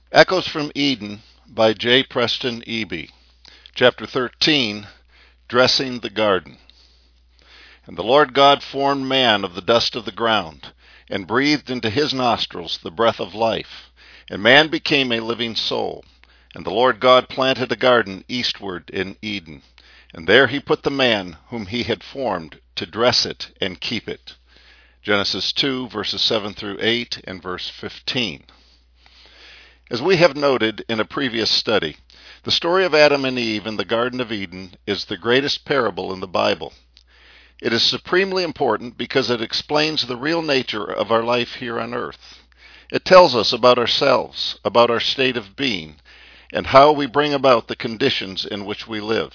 Echoes from Eden by J. Preston Eby. Chapter 13, Dressing the Garden. And the Lord God formed man of the dust of the ground, and breathed into his nostrils the breath of life, and man became a living soul. And the Lord God planted a garden eastward in Eden, and there he put the man whom he had formed to dress it and keep it. Genesis 2, verses 7 through 8, and verse 15. As we have noted in a previous study, the story of Adam and Eve in the Garden of Eden is the greatest parable in the Bible. It is supremely important because it explains the real nature of our life here on earth. It tells us about ourselves, about our state of being, and how we bring about the conditions in which we live.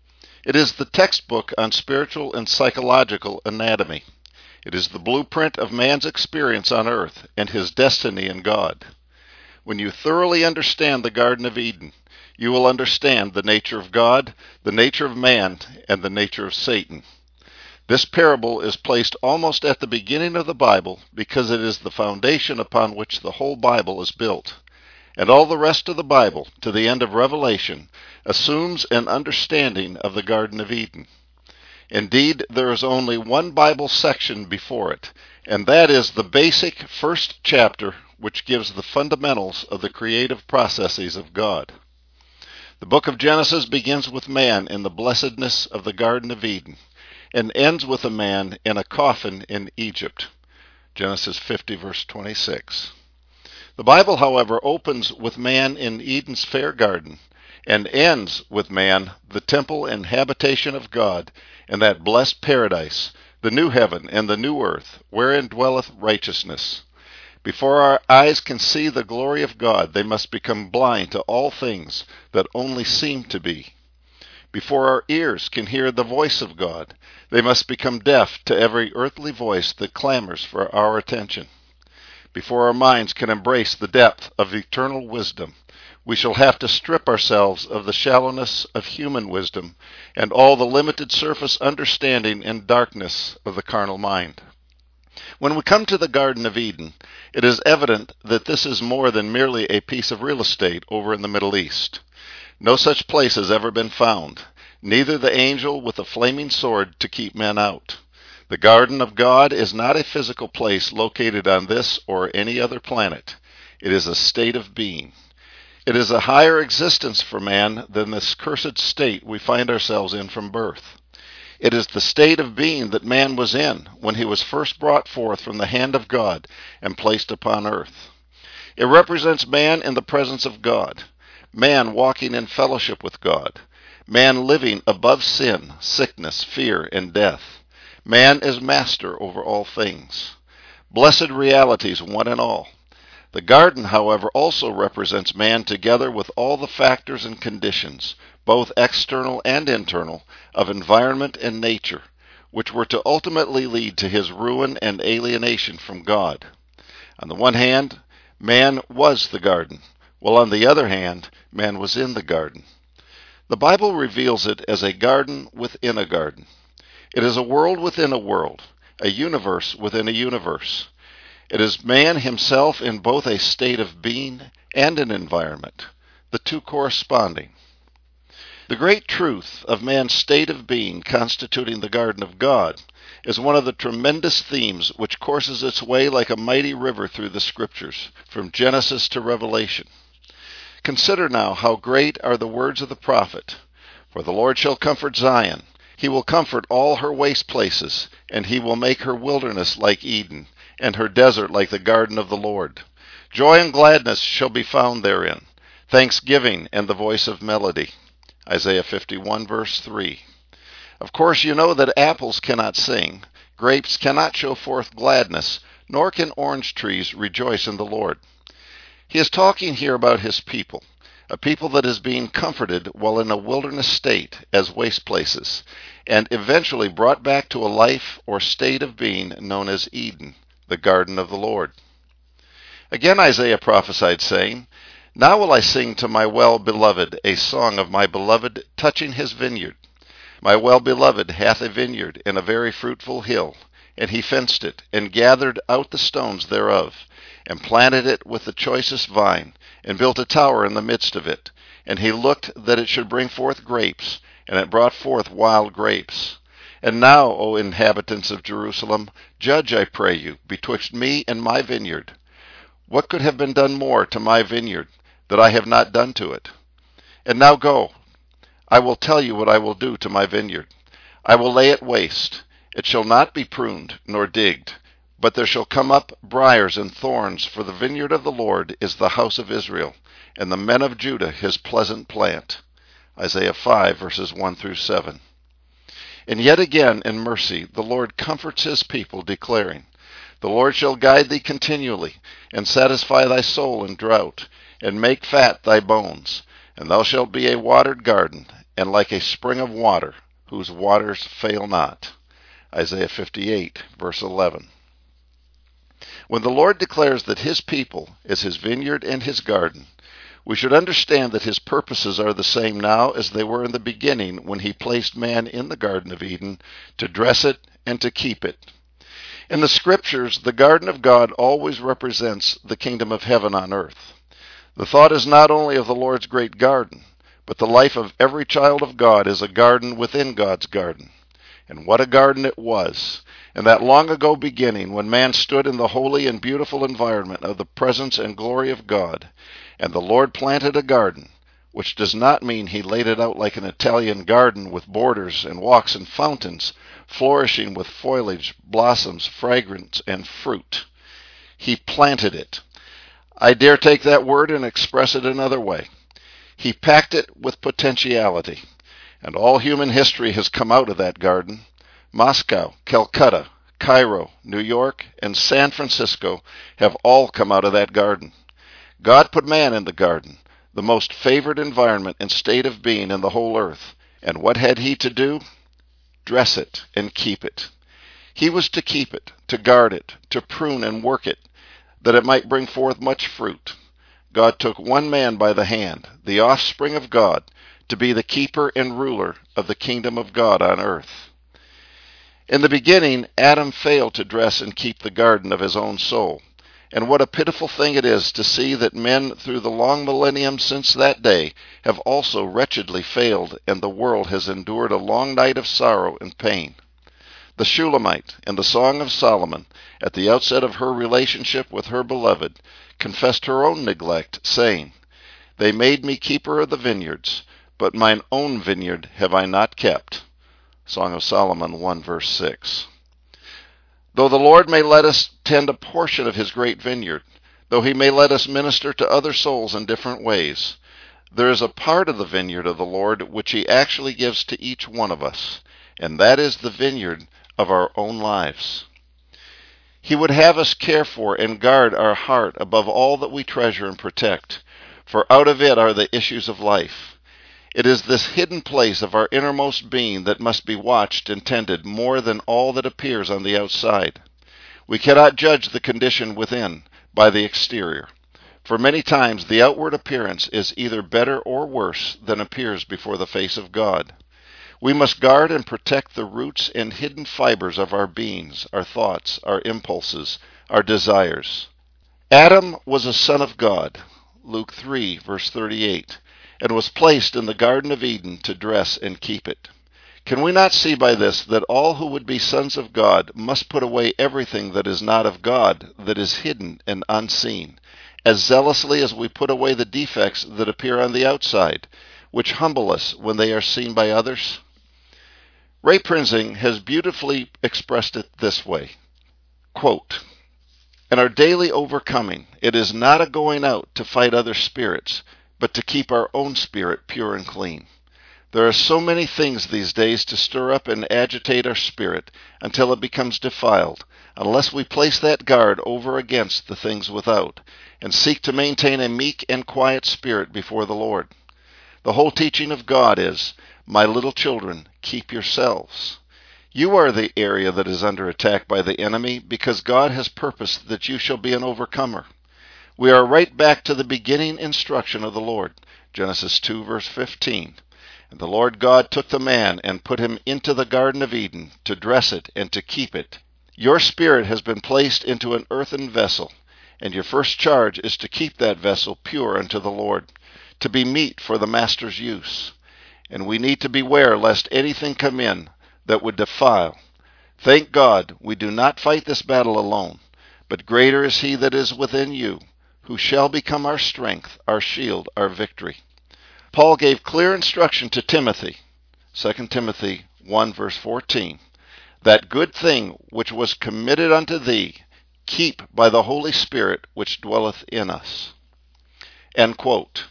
It is the textbook on spiritual and psychological anatomy. It is the blueprint of man's experience on earth and his destiny in God. When you thoroughly understand the Garden of Eden, you will understand the nature of God, the nature of man, and the nature of Satan. This parable is placed almost at the beginning of the Bible because it is the foundation upon which the whole Bible is built. And all the rest of the Bible, to the end of Revelation, assumes an understanding of the Garden of Eden. Indeed, there is only one Bible section before it, and that is the basic first chapter, which gives the fundamentals of the creative processes of God. The book of Genesis begins with man in the blessedness of the Garden of Eden, and ends with a man in a coffin in Egypt. Genesis 50, verse 26. The Bible, however, opens with man in Eden's fair garden, and ends with man, the temple and habitation of God, in that blessed paradise, the new heaven and the new earth, wherein dwelleth righteousness. Before our eyes can see the glory of God, they must become blind to all things that only seem to be. Before our ears can hear the voice of God, they must become deaf to every earthly voice that clamors for our attention. Before our minds can embrace the depth of eternal wisdom, we shall have to strip ourselves of the shallowness of human wisdom and all the limited surface understanding and darkness of the carnal mind. When we come to the Garden of Eden, it is evident that this is more than merely a piece of real estate over in the Middle East. No such place has ever been found, neither the angel with a flaming sword to keep men out. The Garden of God is not a physical place located on this or any other planet. It is a state of being. It is a higher existence for man than this cursed state we find ourselves in from birth. It is the state of being that man was in when he was first brought forth from the hand of God and placed upon earth. It represents man in the presence of God, man walking in fellowship with God, man living above sin, sickness, fear, and death. Man is master over all things. Blessed realities, one and all. The garden, however, also represents man together with all the factors and conditions, both external and internal, of environment and nature, which were to ultimately lead to his ruin and alienation from God. On the one hand, man was the garden, while on the other hand, man was in the garden. The Bible reveals it as a garden within a garden. It is a world within a world, a universe within a universe. It is man himself in both a state of being and an environment, the two corresponding. The great truth of man's state of being constituting the garden of God is one of the tremendous themes which courses its way like a mighty river through the Scriptures, from Genesis to Revelation. Consider now how great are the words of the prophet. For the Lord shall comfort Zion. He will comfort all her waste places, and he will make her wilderness like Eden, and her desert like the garden of the Lord. Joy and gladness shall be found therein, thanksgiving and the voice of melody. Isaiah 51, verse 3. Of course, you know that apples cannot sing, grapes cannot show forth gladness, nor can orange trees rejoice in the Lord. He is talking here about his people, a people that is being comforted while in a wilderness state as waste places, and eventually brought back to a life or state of being known as Eden, the garden of the Lord. Again Isaiah prophesied, saying, Now will I sing to my well-beloved a song of my beloved touching his vineyard. My well-beloved hath a vineyard in a very fruitful hill, and he fenced it, and gathered out the stones thereof, and planted it with the choicest vine, and built a tower in the midst of it. And he looked that it should bring forth grapes, and it brought forth wild grapes. And now, O inhabitants of Jerusalem, judge, I pray you, betwixt me and my vineyard. What could have been done more to my vineyard, that I have not done to it? And now go, I will tell you what I will do to my vineyard. I will lay it waste. It shall not be pruned nor digged, but there shall come up briars and thorns, for the vineyard of the Lord is the house of Israel, and the men of Judah his pleasant plant. Isaiah 5, verses 1 through 7. And yet again, in mercy, the Lord comforts his people, declaring, The Lord shall guide thee continually, and satisfy thy soul in drought, and make fat thy bones. And thou shalt be a watered garden, and like a spring of water, whose waters fail not. Isaiah 58, verse 11. When the Lord declares that his people is his vineyard and his garden, we should understand that his purposes are the same now as they were in the beginning when he placed man in the Garden of Eden to dress it and to keep it. In the Scriptures, the garden of God always represents the kingdom of heaven on earth. The thought is not only of the Lord's great garden, but the life of every child of God is a garden within God's garden. And what a garden it was, in that long ago beginning when man stood in the holy and beautiful environment of the presence and glory of God. And the Lord planted a garden, which does not mean he laid it out like an Italian garden with borders and walks and fountains, flourishing with foliage, blossoms, fragrance, and fruit. He planted it. I dare take that word and express it another way. He packed it with potentiality, and all human history has come out of that garden. Moscow, Calcutta, Cairo, New York, and San Francisco have all come out of that garden. God put man in the garden, the most favored environment and state of being in the whole earth. And what had he to do? Dress it and keep it. He was to keep it, to guard it, to prune and work it, that it might bring forth much fruit. God took one man by the hand, the offspring of God, to be the keeper and ruler of the kingdom of God on earth. In the beginning, Adam failed to dress and keep the garden of his own soul. And what a pitiful thing it is to see that men through the long millennium since that day have also wretchedly failed, and the world has endured a long night of sorrow and pain. The Shulamite, in the Song of Solomon, at the outset of her relationship with her beloved, confessed her own neglect, saying, They made me keeper of the vineyards, but mine own vineyard have I not kept. Song of Solomon 1, verse 6. Though the Lord may let us tend a portion of his great vineyard, though he may let us minister to other souls in different ways, there is a part of the vineyard of the Lord which he actually gives to each one of us, and that is the vineyard of our own lives. He would have us care for and guard our heart above all that we treasure and protect, for out of it are the issues of life. It is this hidden place of our innermost being that must be watched and tended more than all that appears on the outside. We cannot judge the condition within by the exterior, for many times the outward appearance is either better or worse than appears before the face of God. We must guard and protect the roots and hidden fibers of our beings, our thoughts, our impulses, our desires. Adam was a son of God, Luke 3, verse 38. And was placed in the Garden of Eden to dress and keep it. Can we not see by this that all who would be sons of God must put away everything that is not of God, that is hidden and unseen, as zealously as we put away the defects that appear on the outside, which humble us when they are seen by others? Ray Prinzing has beautifully expressed it this way, quote, In our daily overcoming, it is not a going out to fight other spirits, but to keep our own spirit pure and clean. There are so many things these days to stir up and agitate our spirit until it becomes defiled, unless we place that guard over against the things without, and seek to maintain a meek and quiet spirit before the Lord. The whole teaching of God is, My little children, keep yourselves. You are the area that is under attack by the enemy, because God has purposed that you shall be an overcomer. We are right back to the beginning instruction of the Lord, Genesis 2, verse 15. And the Lord God took the man and put him into the Garden of Eden to dress it and to keep it. Your spirit has been placed into an earthen vessel, and your first charge is to keep that vessel pure unto the Lord, to be meet for the master's use. And we need to beware lest anything come in that would defile. Thank God we do not fight this battle alone, but greater is he that is within you, who shall become our strength, our shield, our victory. Paul gave clear instruction to Timothy, 2 Timothy 1 verse 14, that good thing which was committed unto thee, keep by the Holy Spirit which dwelleth in us. End quote.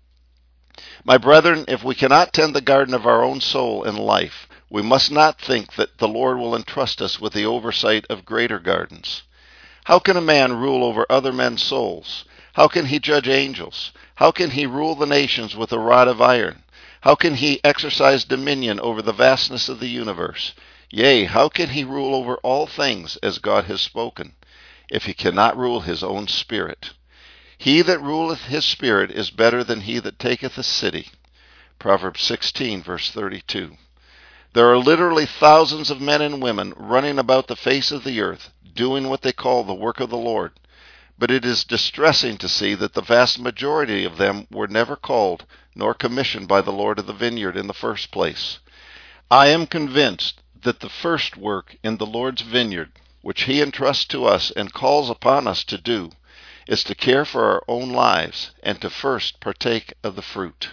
My brethren, if we cannot tend the garden of our own soul and life, we must not think that the Lord will entrust us with the oversight of greater gardens. How can a man rule over other men's souls? How can he judge angels? How can he rule the nations with a rod of iron? How can he exercise dominion over the vastness of the universe? Yea, how can he rule over all things as God has spoken, if he cannot rule his own spirit? He that ruleth his spirit is better than he that taketh a city. Proverbs 16 verse 32. There are literally thousands of men and women running about the face of the earth, doing what they call the work of the Lord. But it is distressing to see that the vast majority of them were never called nor commissioned by the Lord of the vineyard in the first place. I am convinced that the first work in the Lord's vineyard, which he entrusts to us and calls upon us to do, is to care for our own lives and to first partake of the fruit.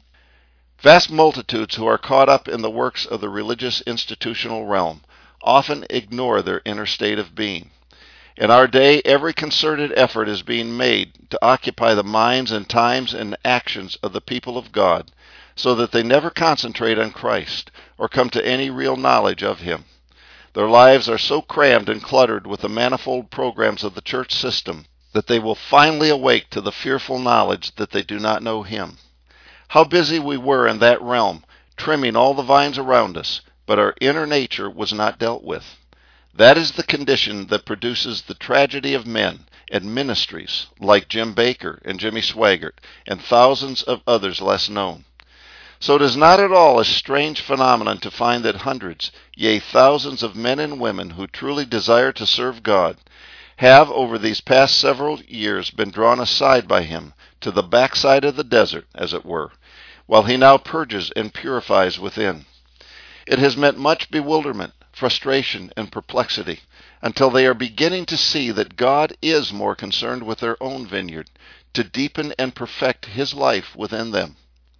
Vast multitudes who are caught up in the works of the religious institutional realm often ignore their inner state of being. In our day, every concerted effort is being made to occupy the minds and times and actions of the people of God, so that they never concentrate on Christ or come to any real knowledge of him. Their lives are so crammed and cluttered with the manifold programs of the church system that they will finally awake to the fearful knowledge that they do not know him. How busy we were in that realm, trimming all the vines around us, but our inner nature was not dealt with. That is the condition that produces the tragedy of men and ministries like Jim Bakker and Jimmy Swaggart and thousands of others less known. So it is not at all a strange phenomenon to find that hundreds, yea, thousands of men and women who truly desire to serve God have over these past several years been drawn aside by him to the backside of the desert, as it were, while he now purges and purifies within. It has meant much bewilderment, frustration, and perplexity, until they are beginning to see that God is more concerned with their own vineyard, to deepen and perfect his life within them.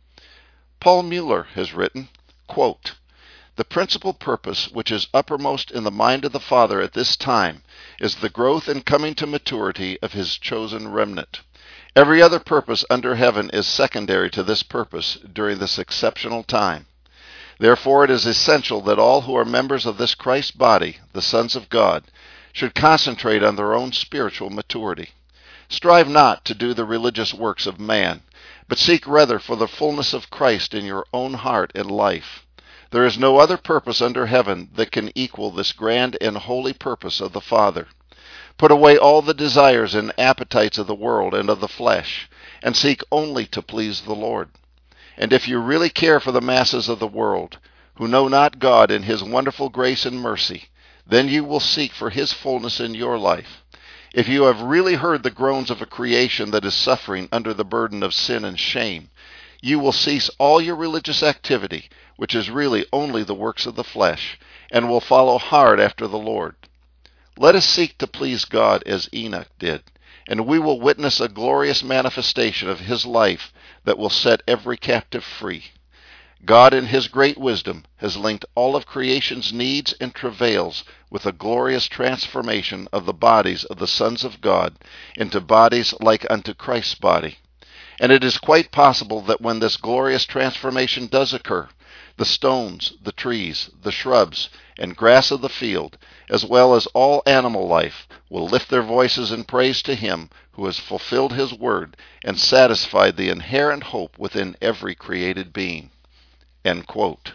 Paul Mueller has written, quote, "The principal purpose which is uppermost in the mind of the Father at this time is the growth and coming to maturity of his chosen remnant. Every other purpose under heaven is secondary to this purpose during this exceptional time. Therefore it is essential that all who are members of this Christ body, the sons of God, should concentrate on their own spiritual maturity. Strive not to do the religious works of man, but seek rather for the fullness of Christ in your own heart and life. There is no other purpose under heaven that can equal this grand and holy purpose of the Father. Put away all the desires and appetites of the world and of the flesh, and seek only to please the Lord. And if you really care for the masses of the world, who know not God in his wonderful grace and mercy, then you will seek for his fullness in your life. If you have really heard the groans of a creation that is suffering under the burden of sin and shame, you will cease all your religious activity, which is really only the works of the flesh, and will follow hard after the Lord. Let us seek to please God as Enoch did, and we will witness a glorious manifestation of his life that will set every captive free. God in his great wisdom has linked all of creation's needs and travails with a glorious transformation of the bodies of the sons of God into bodies like unto Christ's body. And it is quite possible that when this glorious transformation does occur, the stones, the trees, the shrubs, and grass of the field, as well as all animal life, will lift their voices in praise to him who has fulfilled his word and satisfied the inherent hope within every created being." End quote.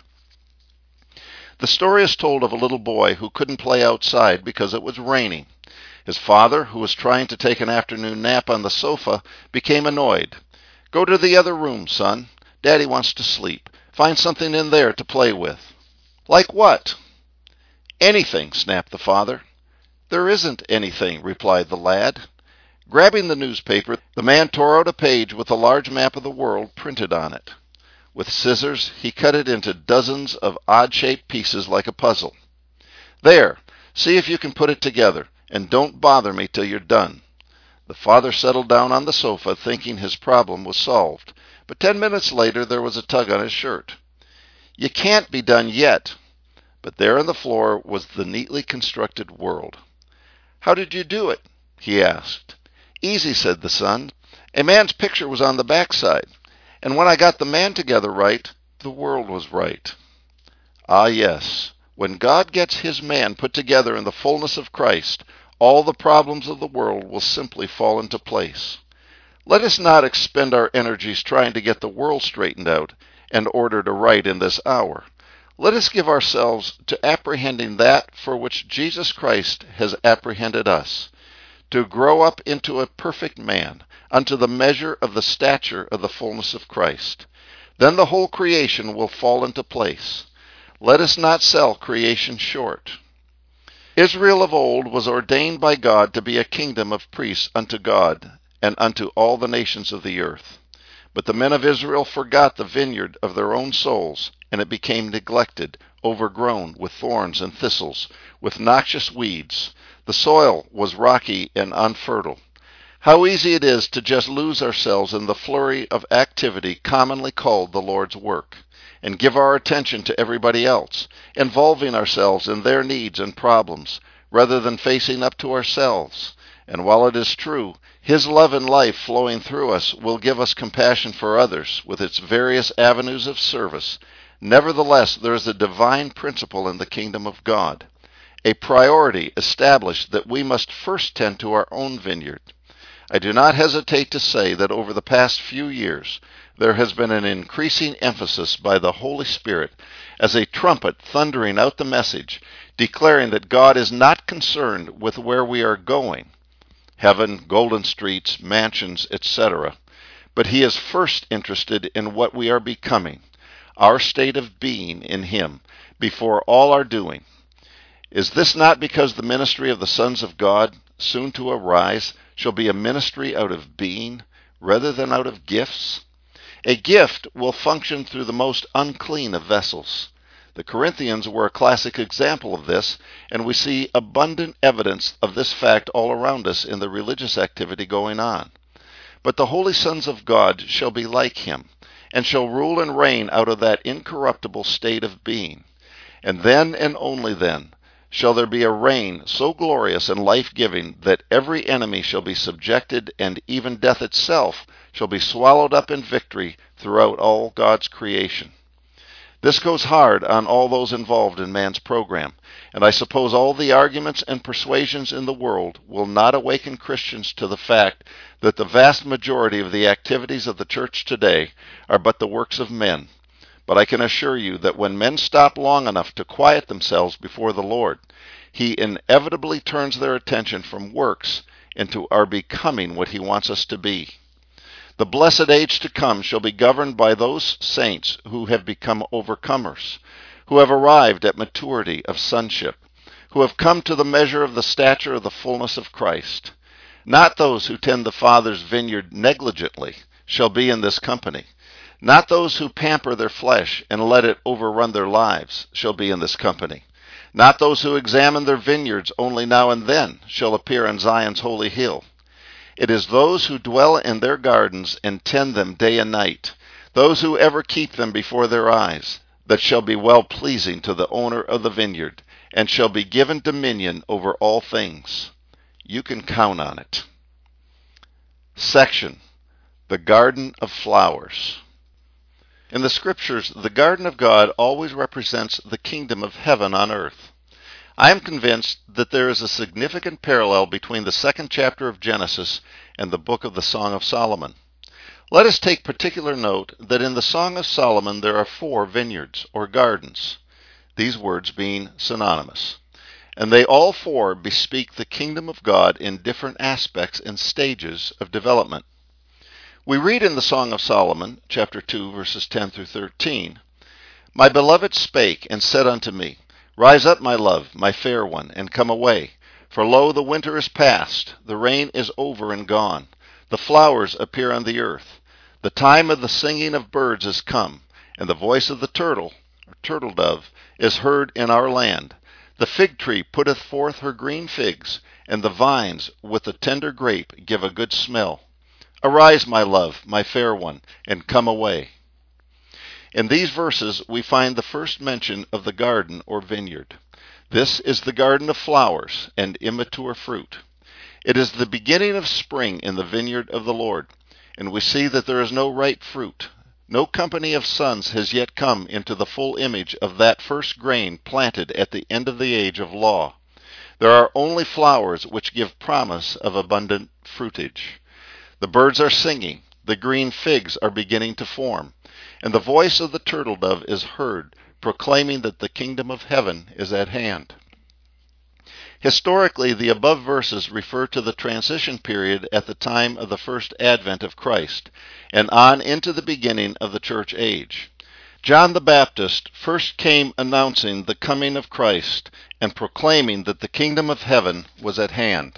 The story is told of a little boy who couldn't play outside because it was raining. His father, who was trying to take an afternoon nap on the sofa, became annoyed. "Go to the other room, son. Daddy wants to sleep. Find something in there to play with." "Like what?" "Anything," snapped the father. "There isn't anything," replied the lad. Grabbing the newspaper, the man tore out a page with a large map of the world printed on it. With scissors, he cut it into dozens of odd-shaped pieces like a puzzle. "There, see if you can put it together, and don't bother me till you're done." The father settled down on the sofa, thinking his problem was solved. But 10 minutes later, there was a tug on his shirt. "You can't be done yet." But there on the floor was the neatly constructed world. "How did you do it?" he asked. "Easy," said the son. "A man's picture was on the backside, and when I got the man together right, the world was right." Ah, yes. When God gets his man put together in the fullness of Christ, all the problems of the world will simply fall into place. Let us not expend our energies trying to get the world straightened out and ordered aright in this hour. Let us give ourselves to apprehending that for which Jesus Christ has apprehended us, to grow up into a perfect man, unto the measure of the stature of the fullness of Christ. Then the whole creation will fall into place. Let us not sell creation short. Israel of old was ordained by God to be a kingdom of priests unto God and unto all the nations of the earth. But the men of Israel forgot the vineyard of their own souls, and it became neglected, overgrown with thorns and thistles, with noxious weeds. The soil was rocky and unfertile. How easy it is to just lose ourselves in the flurry of activity commonly called the Lord's work, and give our attention to everybody else, involving ourselves in their needs and problems, rather than facing up to ourselves. And while it is true, His love and life flowing through us will give us compassion for others with its various avenues of service, nevertheless there is a divine principle in the kingdom of God, a priority established that we must first tend to our own vineyard. I do not hesitate to say that over the past few years there has been an increasing emphasis by the Holy Spirit as a trumpet thundering out the message, declaring that God is not concerned with where we are going, heaven, golden streets, mansions, etc., but He is first interested in what we are becoming, our state of being in Him, before all our doing. Is this not because the ministry of the sons of God, soon to arise, shall be a ministry out of being, rather than out of gifts? A gift will function through the most unclean of vessels. The Corinthians were a classic example of this, and we see abundant evidence of this fact all around us in the religious activity going on. But the holy sons of God shall be like Him, and shall rule and reign out of that incorruptible state of being. And then, and only then, shall there be a reign so glorious and life-giving that every enemy shall be subjected, and even death itself shall be swallowed up in victory throughout all God's creation. This goes hard on all those involved in man's program, and I suppose all the arguments and persuasions in the world will not awaken Christians to the fact that the vast majority of the activities of the church today are but the works of men. But I can assure you that when men stop long enough to quiet themselves before the Lord, He inevitably turns their attention from works into our becoming what He wants us to be. The blessed age to come shall be governed by those saints who have become overcomers, who have arrived at maturity of sonship, who have come to the measure of the stature of the fullness of Christ. Not those who tend the Father's vineyard negligently shall be in this company. Not those who pamper their flesh and let it overrun their lives shall be in this company. Not those who examine their vineyards only now and then shall appear on Zion's holy hill. It is those who dwell in their gardens and tend them day and night, those who ever keep them before their eyes, that shall be well-pleasing to the owner of the vineyard, and shall be given dominion over all things. You can count on it. Section: The Garden of Flowers. In the Scriptures, the garden of God always represents the kingdom of heaven on earth. I am convinced that there is a significant parallel between the 2nd chapter of Genesis and the book of the Song of Solomon. Let us take particular note that in the Song of Solomon there are 4 vineyards, or gardens, these words being synonymous, and they all 4 bespeak the kingdom of God in different aspects and stages of development. We read in the Song of Solomon, chapter 2, verses 10 through 13, "My beloved spake and said unto me, Rise up, my love, my fair one, and come away. For lo, the winter is past, the rain is over and gone, the flowers appear on the earth. The time of the singing of birds is come, and the voice of the turtle, or turtle dove, is heard in our land. The fig tree putteth forth her green figs, and the vines with the tender grape give a good smell. Arise, my love, my fair one, and come away. In these verses we find the first mention of the garden or vineyard. This is the garden of flowers and immature fruit. It is the beginning of spring in the vineyard of the Lord, and we see that there is no ripe fruit. No company of sons has yet come into the full image of that first grain planted at the end of the age of law. There are only flowers which give promise of abundant fruitage. The birds are singing, the green figs are beginning to form, and the voice of the turtle dove is heard, proclaiming that the kingdom of heaven is at hand. Historically, the above verses refer to the transition period at the time of the first advent of Christ, and on into the beginning of the church age. John the Baptist first came announcing the coming of Christ and proclaiming that the kingdom of heaven was at hand.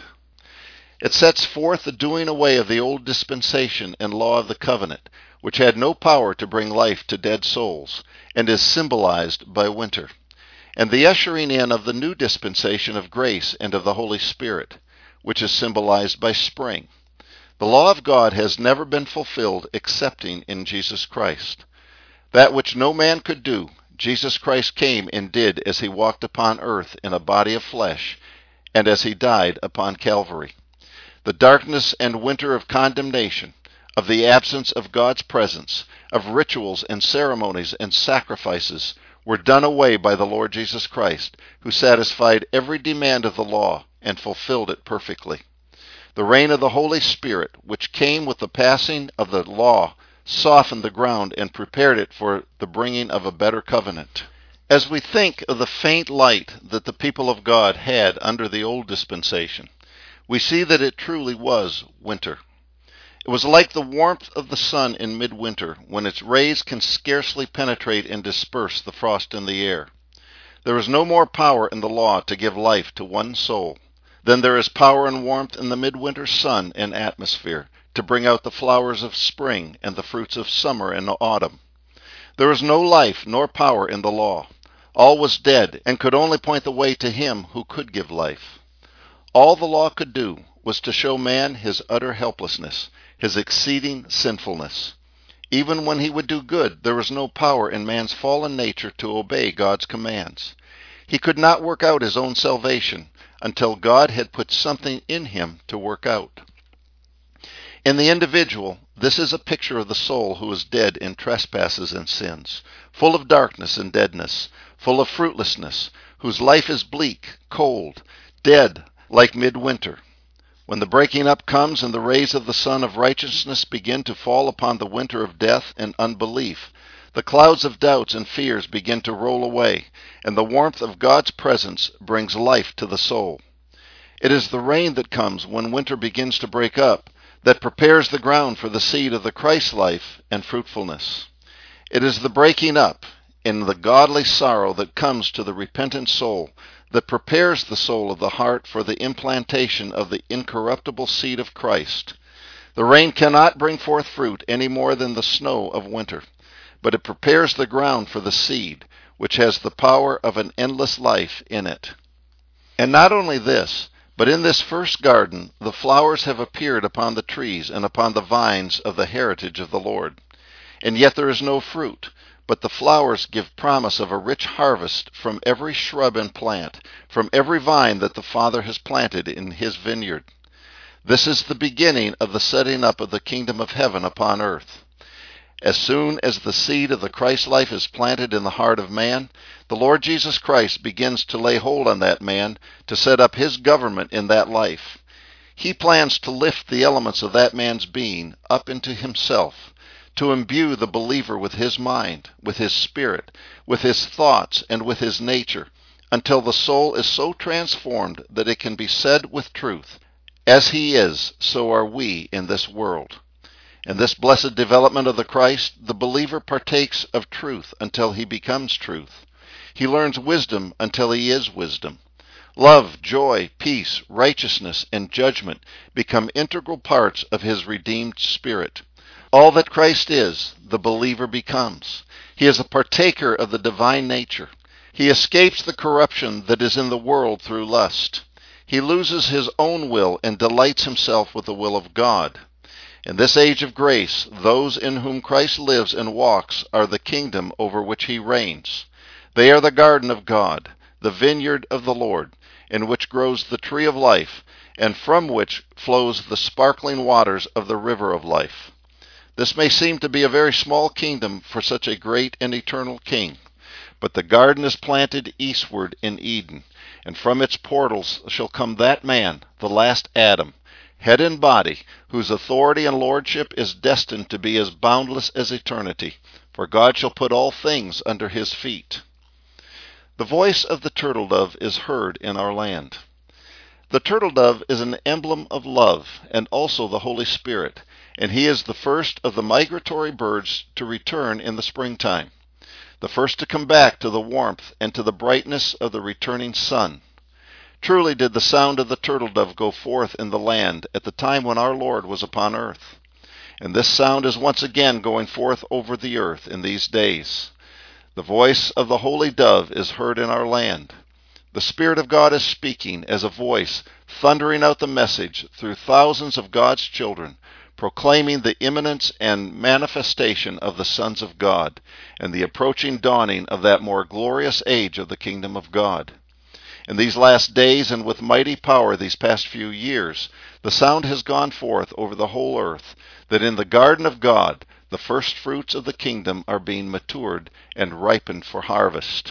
It sets forth the doing away of the old dispensation and law of the covenant, which had no power to bring life to dead souls, and is symbolized by winter, and the ushering in of the new dispensation of grace and of the Holy Spirit, which is symbolized by spring. The law of God has never been fulfilled excepting in Jesus Christ. That which no man could do, Jesus Christ came and did as he walked upon earth in a body of flesh, and as he died upon Calvary. The darkness and winter of condemnation, of the absence of God's presence, of rituals and ceremonies and sacrifices, were done away by the Lord Jesus Christ, who satisfied every demand of the law and fulfilled it perfectly. The reign of the Holy Spirit, which came with the passing of the law, softened the ground and prepared it for the bringing of a better covenant. As we think of the faint light that the people of God had under the old dispensation, we see that it truly was winter. It was like the warmth of the sun in midwinter, when its rays can scarcely penetrate and disperse the frost in the air. There is no more power in the law to give life to one soul than there is power and warmth in the midwinter sun and atmosphere to bring out the flowers of spring and the fruits of summer and autumn. There is no life nor power in the law. All was dead and could only point the way to him who could give life. All the law could do was to show man his utter helplessness, his exceeding sinfulness. Even when he would do good, there was no power in man's fallen nature to obey God's commands. He could not work out his own salvation until God had put something in him to work out. In the individual, this is a picture of the soul who is dead in trespasses and sins, full of darkness and deadness, full of fruitlessness, whose life is bleak, cold, dead like midwinter. When the breaking up comes and the rays of the sun of righteousness begin to fall upon the winter of death and unbelief, the clouds of doubts and fears begin to roll away, and the warmth of God's presence brings life to the soul. It is the rain that comes when winter begins to break up that prepares the ground for the seed of the Christ life and fruitfulness. It is the breaking up in the godly sorrow that comes to the repentant soul that prepares the soul of the heart for the implantation of the incorruptible seed of Christ. The rain cannot bring forth fruit any more than the snow of winter, but it prepares the ground for the seed, which has the power of an endless life in it. And not only this, but in this first garden the flowers have appeared upon the trees and upon the vines of the heritage of the Lord. And yet there is no fruit, but the flowers give promise of a rich harvest from every shrub and plant, from every vine that the Father has planted in his vineyard. This is the beginning of the setting up of the kingdom of heaven upon earth. As soon as the seed of the Christ life is planted in the heart of man, the Lord Jesus Christ begins to lay hold on that man to set up his government in that life. He plans to lift the elements of that man's being up into himself, to imbue the believer with his mind, with his spirit, with his thoughts, and with his nature, until the soul is so transformed that it can be said with truth, "As he is, so are we in this world." In this blessed development of the Christ, the believer partakes of truth until he becomes truth. He learns wisdom until he is wisdom. Love, joy, peace, righteousness, and judgment become integral parts of his redeemed spirit. All that Christ is, the believer becomes. He is a partaker of the divine nature. He escapes the corruption that is in the world through lust. He loses his own will and delights himself with the will of God. In this age of grace, those in whom Christ lives and walks are the kingdom over which he reigns. They are the garden of God, the vineyard of the Lord, in which grows the tree of life, and from which flows the sparkling waters of the river of life. This may seem to be a very small kingdom for such a great and eternal king, but the garden is planted eastward in Eden, and from its portals shall come that man, the last Adam, head and body, whose authority and lordship is destined to be as boundless as eternity, for God shall put all things under his feet. The voice of the turtle dove is heard in our land. The turtle dove is an emblem of love and also the Holy Spirit, and he is the first of the migratory birds to return in the springtime, the first to come back to the warmth and to the brightness of the returning sun. Truly did the sound of the turtle dove go forth in the land at the time when our Lord was upon earth. And this sound is once again going forth over the earth in these days. The voice of the holy dove is heard in our land. The Spirit of God is speaking as a voice, thundering out the message through thousands of God's children, proclaiming the imminence and manifestation of the sons of God, and the approaching dawning of that more glorious age of the kingdom of God. In these last days, and with mighty power these past few years, the sound has gone forth over the whole earth, that in the garden of God, the first fruits of the kingdom are being matured and ripened for harvest.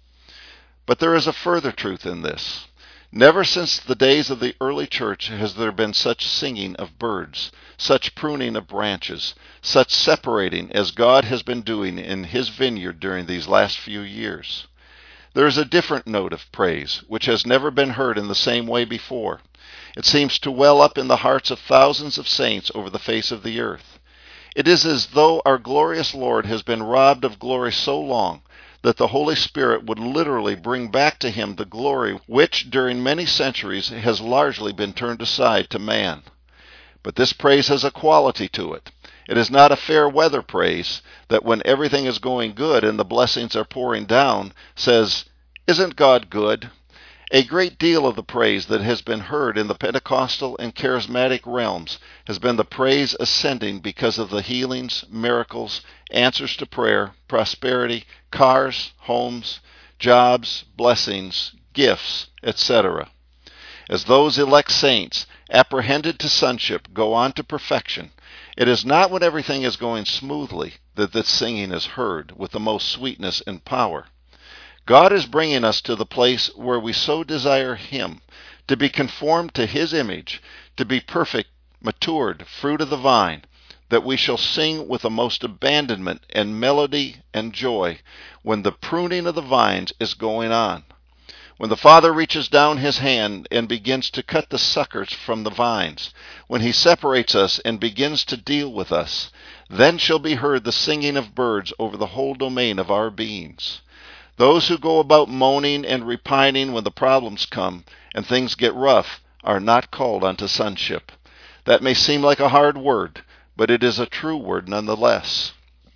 But there is a further truth in this. Never since the days of the early church has there been such singing of birds, such pruning of branches, such separating as God has been doing in his vineyard during these last few years. There is a different note of praise, which has never been heard in the same way before. It seems to well up in the hearts of thousands of saints over the face of the earth. It is as though our glorious Lord has been robbed of glory so long that the Holy Spirit would literally bring back to him the glory which during many centuries has largely been turned aside to man. But this praise has a quality to it. It is not a fair weather praise that when everything is going good and the blessings are pouring down says, "Isn't God good?" A great deal of the praise that has been heard in the Pentecostal and charismatic realms has been the praise ascending because of the healings, miracles, answers to prayer, prosperity, cars, homes, jobs, blessings, gifts, etc. As those elect saints, apprehended to sonship, go on to perfection, it is not when everything is going smoothly that this singing is heard with the most sweetness and power. God is bringing us to the place where we so desire him, to be conformed to his image, to be perfect, matured, fruit of the vine, that we shall sing with the most abandonment and melody and joy when the pruning of the vines is going on. When the Father reaches down his hand and begins to cut the suckers from the vines, when he separates us and begins to deal with us, then shall be heard the singing of birds over the whole domain of our beings. Those who go about moaning and repining when the problems come and things get rough are not called unto sonship. That may seem like a hard word, but it is a true word nonetheless.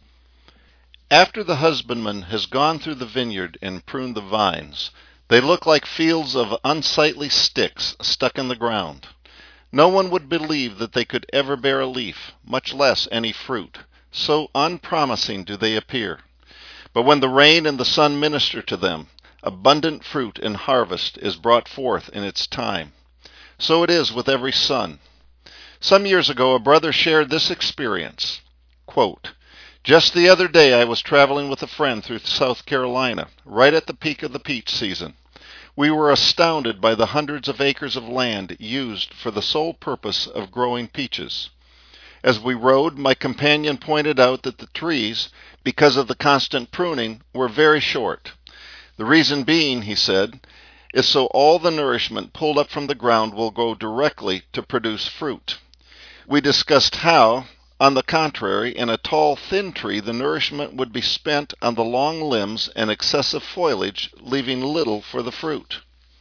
After the husbandman has gone through the vineyard and pruned the vines, they look like fields of unsightly sticks stuck in the ground. No one would believe that they could ever bear a leaf, much less any fruit. So unpromising do they appear. But when the rain and the sun minister to them, abundant fruit and harvest is brought forth in its time. So it is with every son. Some years ago, a brother shared this experience. Quote, "Just the other day I was traveling with a friend through South Carolina, right at the peak of the peach season. We were astounded by the hundreds of acres of land used for the sole purpose of growing peaches. As we rode, my companion pointed out that the trees, because of the constant pruning, were very short. The reason being, he said, is so all the nourishment pulled up from the ground will go directly to produce fruit. We discussed how, on the contrary, in a tall, thin tree, the nourishment would be spent on the long limbs and excessive foliage, leaving little for the fruit.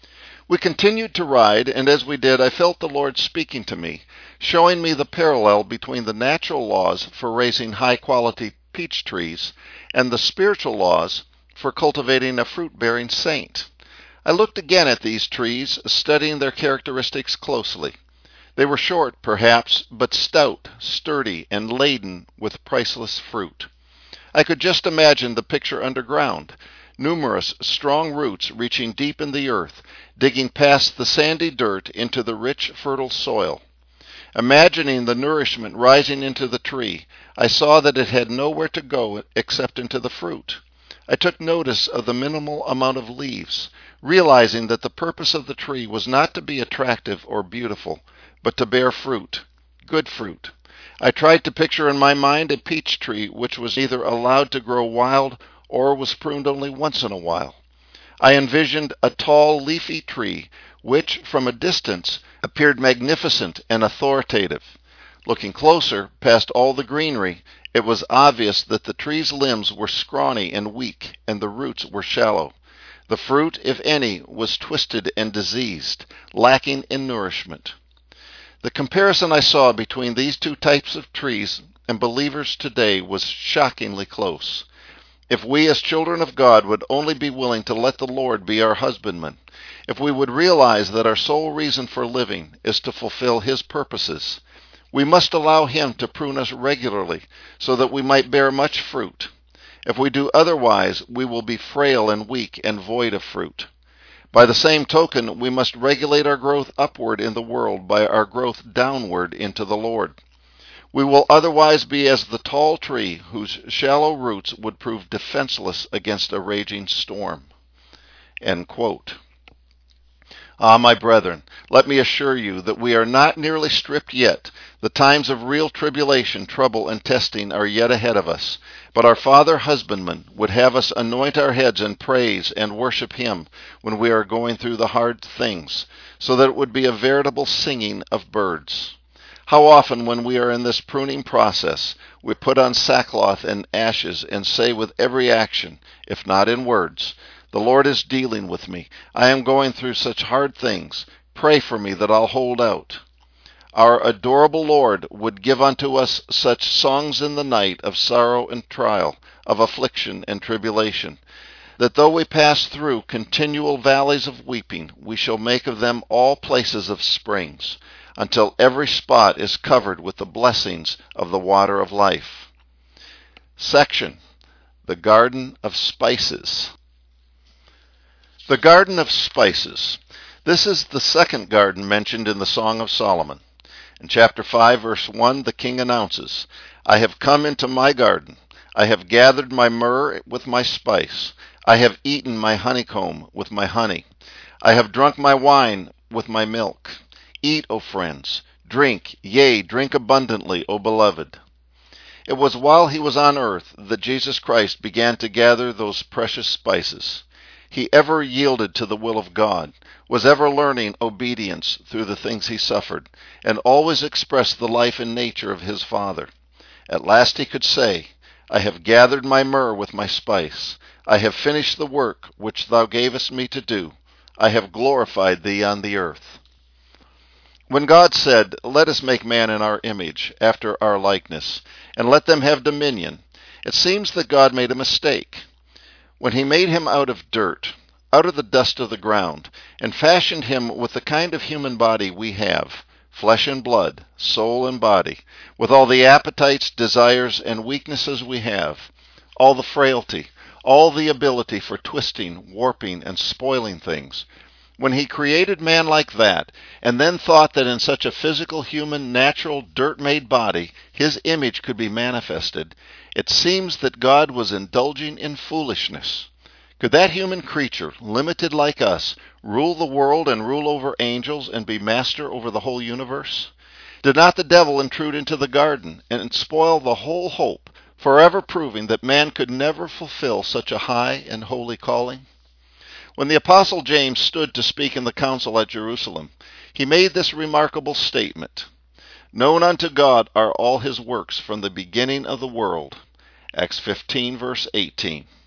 We continued to ride, and as we did, I felt the Lord speaking to me, showing me the parallel between the natural laws for raising high-quality peach trees and the spiritual laws for cultivating a fruit-bearing saint. I looked again at these trees, studying their characteristics closely. They were short, perhaps, but stout, sturdy, and laden with priceless fruit. I could just imagine the picture underground. Numerous, strong roots reaching deep in the earth, digging past the sandy dirt into the rich, fertile soil. Imagining the nourishment rising into the tree, I saw that it had nowhere to go except into the fruit. I took notice of the minimal amount of leaves, realizing that the purpose of the tree was not to be attractive or beautiful, but to bear fruit, good fruit. I tried to picture in my mind a peach tree which was neither allowed to grow wild or was pruned only once in a while. I envisioned a tall, leafy tree which, from a distance, appeared magnificent and authoritative. Looking closer, past all the greenery, it was obvious that the tree's limbs were scrawny and weak, and the roots were shallow. The fruit, if any, was twisted and diseased, lacking in nourishment. The comparison I saw between these two types of trees and believers today was shockingly close. If we as children of God would only be willing to let the Lord be our husbandman, if we would realize that our sole reason for living is to fulfill His purposes, we must allow Him to prune us regularly so that we might bear much fruit. If we do otherwise, we will be frail and weak and void of fruit. By the same token, we must regulate our growth upward in the world by our growth downward into the Lord. We will otherwise be as the tall tree whose shallow roots would prove defenseless against a raging storm. End quote. Ah, my brethren, let me assure you that we are not nearly stripped yet. The times of real tribulation, trouble, and testing are yet ahead of us. But our Father Husbandman would have us anoint our heads and praise and worship Him when we are going through the hard things, so that it would be a veritable singing of birds. How often when we are in this pruning process, we put on sackcloth and ashes and say with every action, if not in words, "The Lord is dealing with me. I am going through such hard things. Pray for me that I'll hold out." Our adorable Lord would give unto us such songs in the night of sorrow and trial, of affliction and tribulation, that though we pass through continual valleys of weeping, we shall make of them all places of springs, until every spot is covered with the blessings of the water of life. Section: The Garden of Spices. The Garden of Spices. This is the second garden mentioned in the Song of Solomon. In chapter 5, verse 1, the king announces, "I have come into my garden. I have gathered my myrrh with my spice. I have eaten my honeycomb with my honey. I have drunk my wine with my milk. Eat, O friends, drink, yea, drink abundantly, O beloved." It was while He was on earth that Jesus Christ began to gather those precious spices. He ever yielded to the will of God, was ever learning obedience through the things He suffered, and always expressed the life and nature of His Father. At last He could say, "I have gathered my myrrh with my spice. I have finished the work which Thou gavest me to do. I have glorified Thee on the earth." When God said, "Let us make man in our image, after our likeness, and let them have dominion," it seems that God made a mistake. When He made him out of dirt, out of the dust of the ground, and fashioned him with the kind of human body we have, flesh and blood, soul and body, with all the appetites, desires, and weaknesses we have, all the frailty, all the ability for twisting, warping, and spoiling things, when He created man like that, and then thought that in such a physical, human, natural, dirt-made body, His image could be manifested, it seems that God was indulging in foolishness. Could that human creature, limited like us, rule the world and rule over angels and be master over the whole universe? Did not the devil intrude into the garden and spoil the whole hope, forever proving that man could never fulfill such a high and holy calling? When the Apostle James stood to speak in the council at Jerusalem, he made this remarkable statement: "Known unto God are all His works from the beginning of the world." Acts 15, verse 18.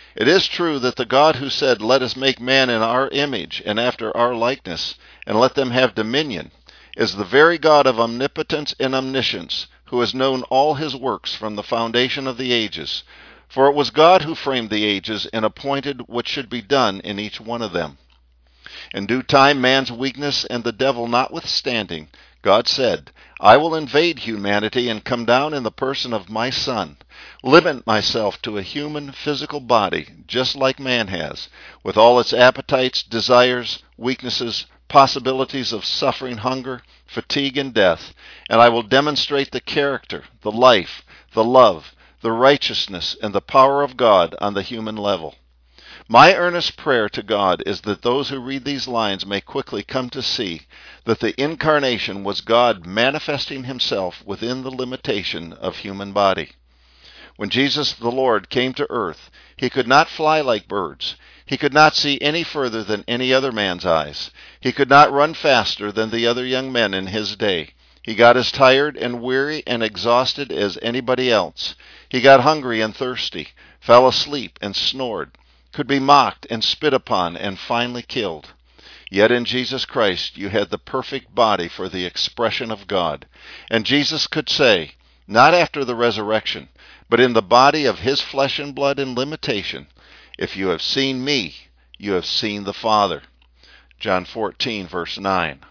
It is true that the God who said, "Let us make man in our image and after our likeness, and let them have dominion," is the very God of omnipotence and omniscience, who has known all his works from the foundation of the ages. For it was God who framed the ages and appointed what should be done in each one of them. In due time, man's weakness and the devil notwithstanding, God said, "I will invade humanity and come down in the person of my Son, limit myself to a human physical body just like man has, with all its appetites, desires, weaknesses, possibilities of suffering, hunger, fatigue, and death, and I will demonstrate the character, the life, the love, the righteousness, and the power of God on the human level." My earnest prayer to God is that those who read these lines may quickly come to see that the incarnation was God manifesting himself within the limitation of human body. When Jesus the Lord came to earth, he could not fly like birds. He could not see any further than any other man's eyes. He could not run faster than the other young men in his day. He got as tired and weary and exhausted as anybody else. He got hungry and thirsty, fell asleep and snored, could be mocked and spit upon and finally killed. Yet in Jesus Christ you had the perfect body for the expression of God. And Jesus could say, not after the resurrection, but in the body of his flesh and blood and limitation, "If you have seen me, you have seen the Father." John 14, verse 9.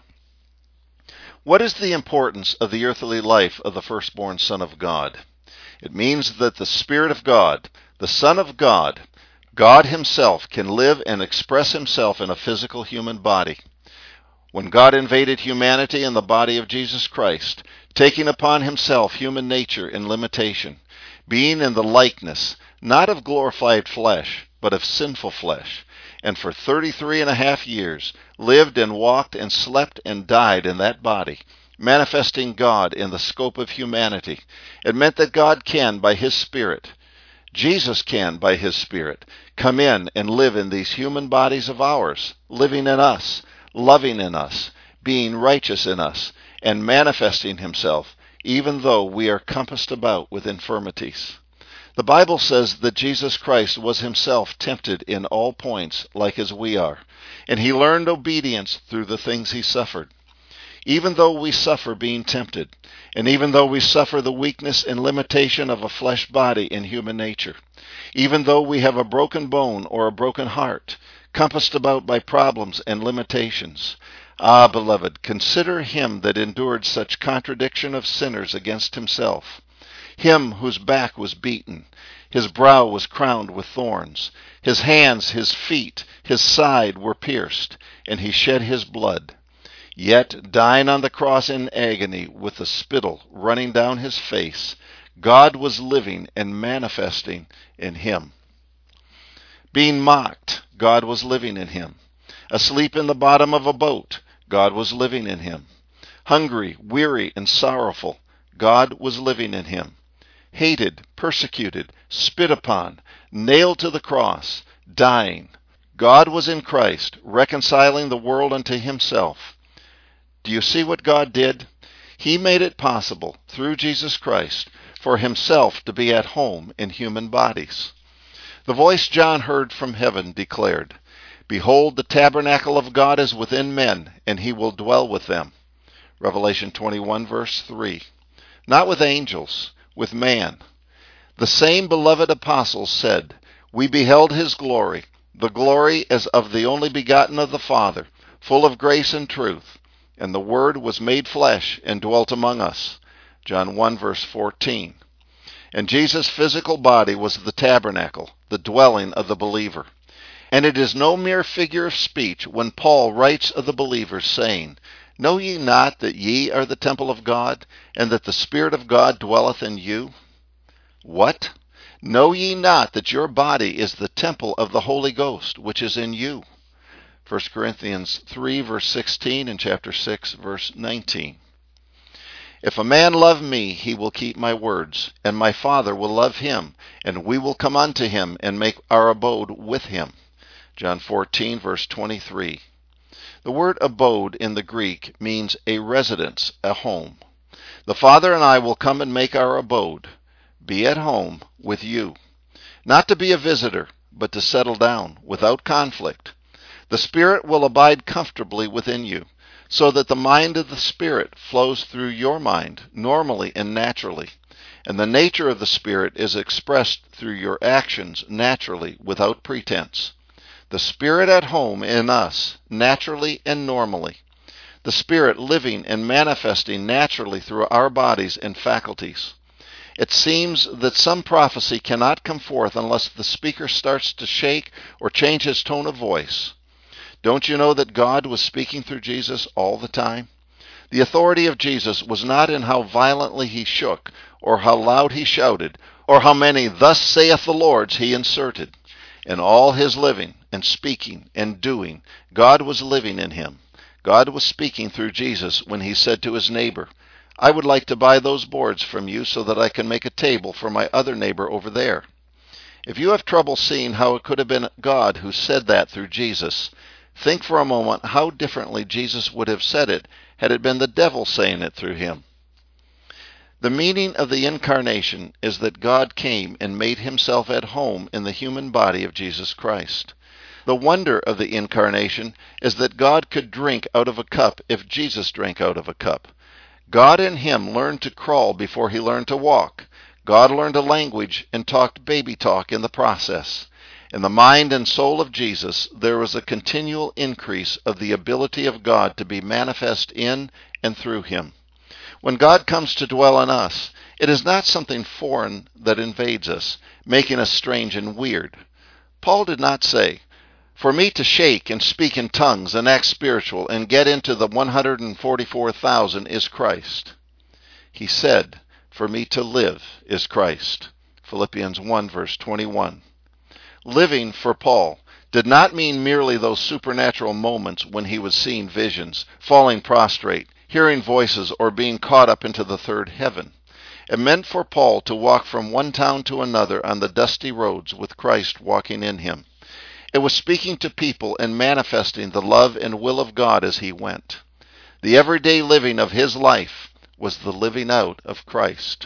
What is the importance of the earthly life of the firstborn Son of God? It means that the Spirit of God, the Son of God, God himself, can live and express himself in a physical human body. When God invaded humanity in the body of Jesus Christ, taking upon himself human nature and limitation, being in the likeness, not of glorified flesh, but of sinful flesh, and for 33.5 years lived and walked and slept and died in that body, manifesting God in the scope of humanity, it meant that God can, by his Spirit, Jesus can, by his Spirit, come in and live in these human bodies of ours, living in us, loving in us, being righteous in us, and manifesting himself, even though we are compassed about with infirmities. The Bible says that Jesus Christ was himself tempted in all points like as we are, and he learned obedience through the things he suffered. Even though we suffer being tempted, and even though we suffer the weakness and limitation of a flesh body in human nature, even though we have a broken bone or a broken heart, compassed about by problems and limitations, beloved, consider him that endured such contradiction of sinners against himself, him whose back was beaten, his brow was crowned with thorns, his hands, his feet, his side were pierced, and he shed his blood. Yet, dying on the cross in agony with the spittle running down his face, God was living and manifesting in him. Being mocked, God was living in him. Asleep in the bottom of a boat, God was living in him. Hungry, weary, and sorrowful, God was living in him. Hated, persecuted, spit upon, nailed to the cross, dying, God was in Christ, reconciling the world unto himself. Do you see what God did? He made it possible, through Jesus Christ, for himself to be at home in human bodies. The voice John heard from heaven declared, "Behold, the tabernacle of God is within men, and he will dwell with them." Revelation 21, verse 3. Not with angels, with man. The same beloved apostles said, "We beheld his glory, the glory as of the only begotten of the Father, full of grace and truth. And the Word was made flesh and dwelt among us." John 1, verse 14. And Jesus' physical body was the tabernacle, the dwelling of the believer. And it is no mere figure of speech when Paul writes of the believers, saying, "Know ye not that ye are the temple of God, and that the Spirit of God dwelleth in you?" What? Know ye not that your body is the temple of the Holy Ghost, which is in you? 1 Corinthians 3, verse 16, and chapter 6, verse 19. If a man love me, he will keep my words, and my Father will love him, and we will come unto him and make our abode with him. John 14, verse 23. The word abode in the Greek means a residence, a home. The Father and I will come and make our abode, be at home with you. Not to be a visitor, but to settle down without conflict. The Spirit will abide comfortably within you, so that the mind of the Spirit flows through your mind normally and naturally. And the nature of the Spirit is expressed through your actions naturally without pretense. The Spirit at home in us, naturally and normally. The Spirit living and manifesting naturally through our bodies and faculties. It seems that some prophecy cannot come forth unless the speaker starts to shake or change his tone of voice. Don't you know that God was speaking through Jesus all the time? The authority of Jesus was not in how violently he shook, or how loud he shouted, or how many "Thus saith the Lord" he inserted. In all his living and speaking and doing, God was living in him. God was speaking through Jesus when he said to his neighbor, "I would like to buy those boards from you so that I can make a table for my other neighbor over there." If you have trouble seeing how it could have been God who said that through Jesus, think for a moment how differently Jesus would have said it had it been the devil saying it through him. The meaning of the incarnation is that God came and made himself at home in the human body of Jesus Christ. The wonder of the incarnation is that God could drink out of a cup if Jesus drank out of a cup. God in him learned to crawl before he learned to walk. God learned a language and talked baby talk in the process. In the mind and soul of Jesus, there was a continual increase of the ability of God to be manifest in and through him. When God comes to dwell in us, it is not something foreign that invades us, making us strange and weird. Paul did not say, "For me to shake and speak in tongues and act spiritual and get into the 144,000 is Christ." He said, "For me to live is Christ." Philippians 1 verse 21. Living for Paul did not mean merely those supernatural moments when he was seeing visions, falling prostrate, hearing voices, or being caught up into the third heaven. It meant for Paul to walk from one town to another on the dusty roads with Christ walking in him. It was speaking to people and manifesting the love and will of God as he went. The everyday living of his life was the living out of Christ.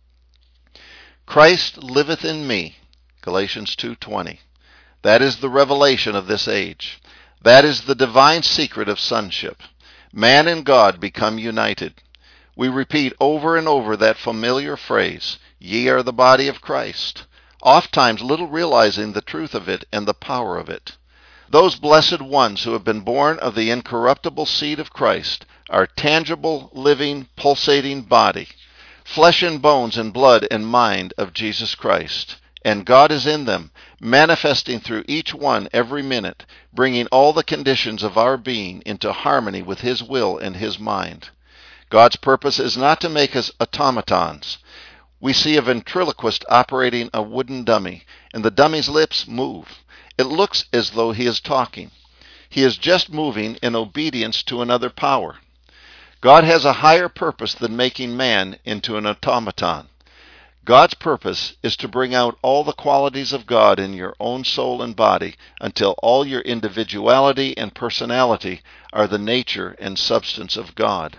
Christ liveth in me, Galatians 2:20. That is the revelation of this age. That is the divine secret of sonship. Man and God become united. We repeat over and over that familiar phrase, "Ye are the body of Christ," ofttimes little realizing the truth of it and the power of it. Those blessed ones who have been born of the incorruptible seed of Christ are tangible, living, pulsating body, flesh and bones and blood and mind of Jesus Christ. And God is in them, manifesting through each one every minute, bringing all the conditions of our being into harmony with his will and his mind. God's purpose is not to make us automatons. We see a ventriloquist operating a wooden dummy, and the dummy's lips move. It looks as though he is talking. He is just moving in obedience to another power. God has a higher purpose than making man into an automaton. God's purpose is to bring out all the qualities of God in your own soul and body until all your individuality and personality are the nature and substance of God.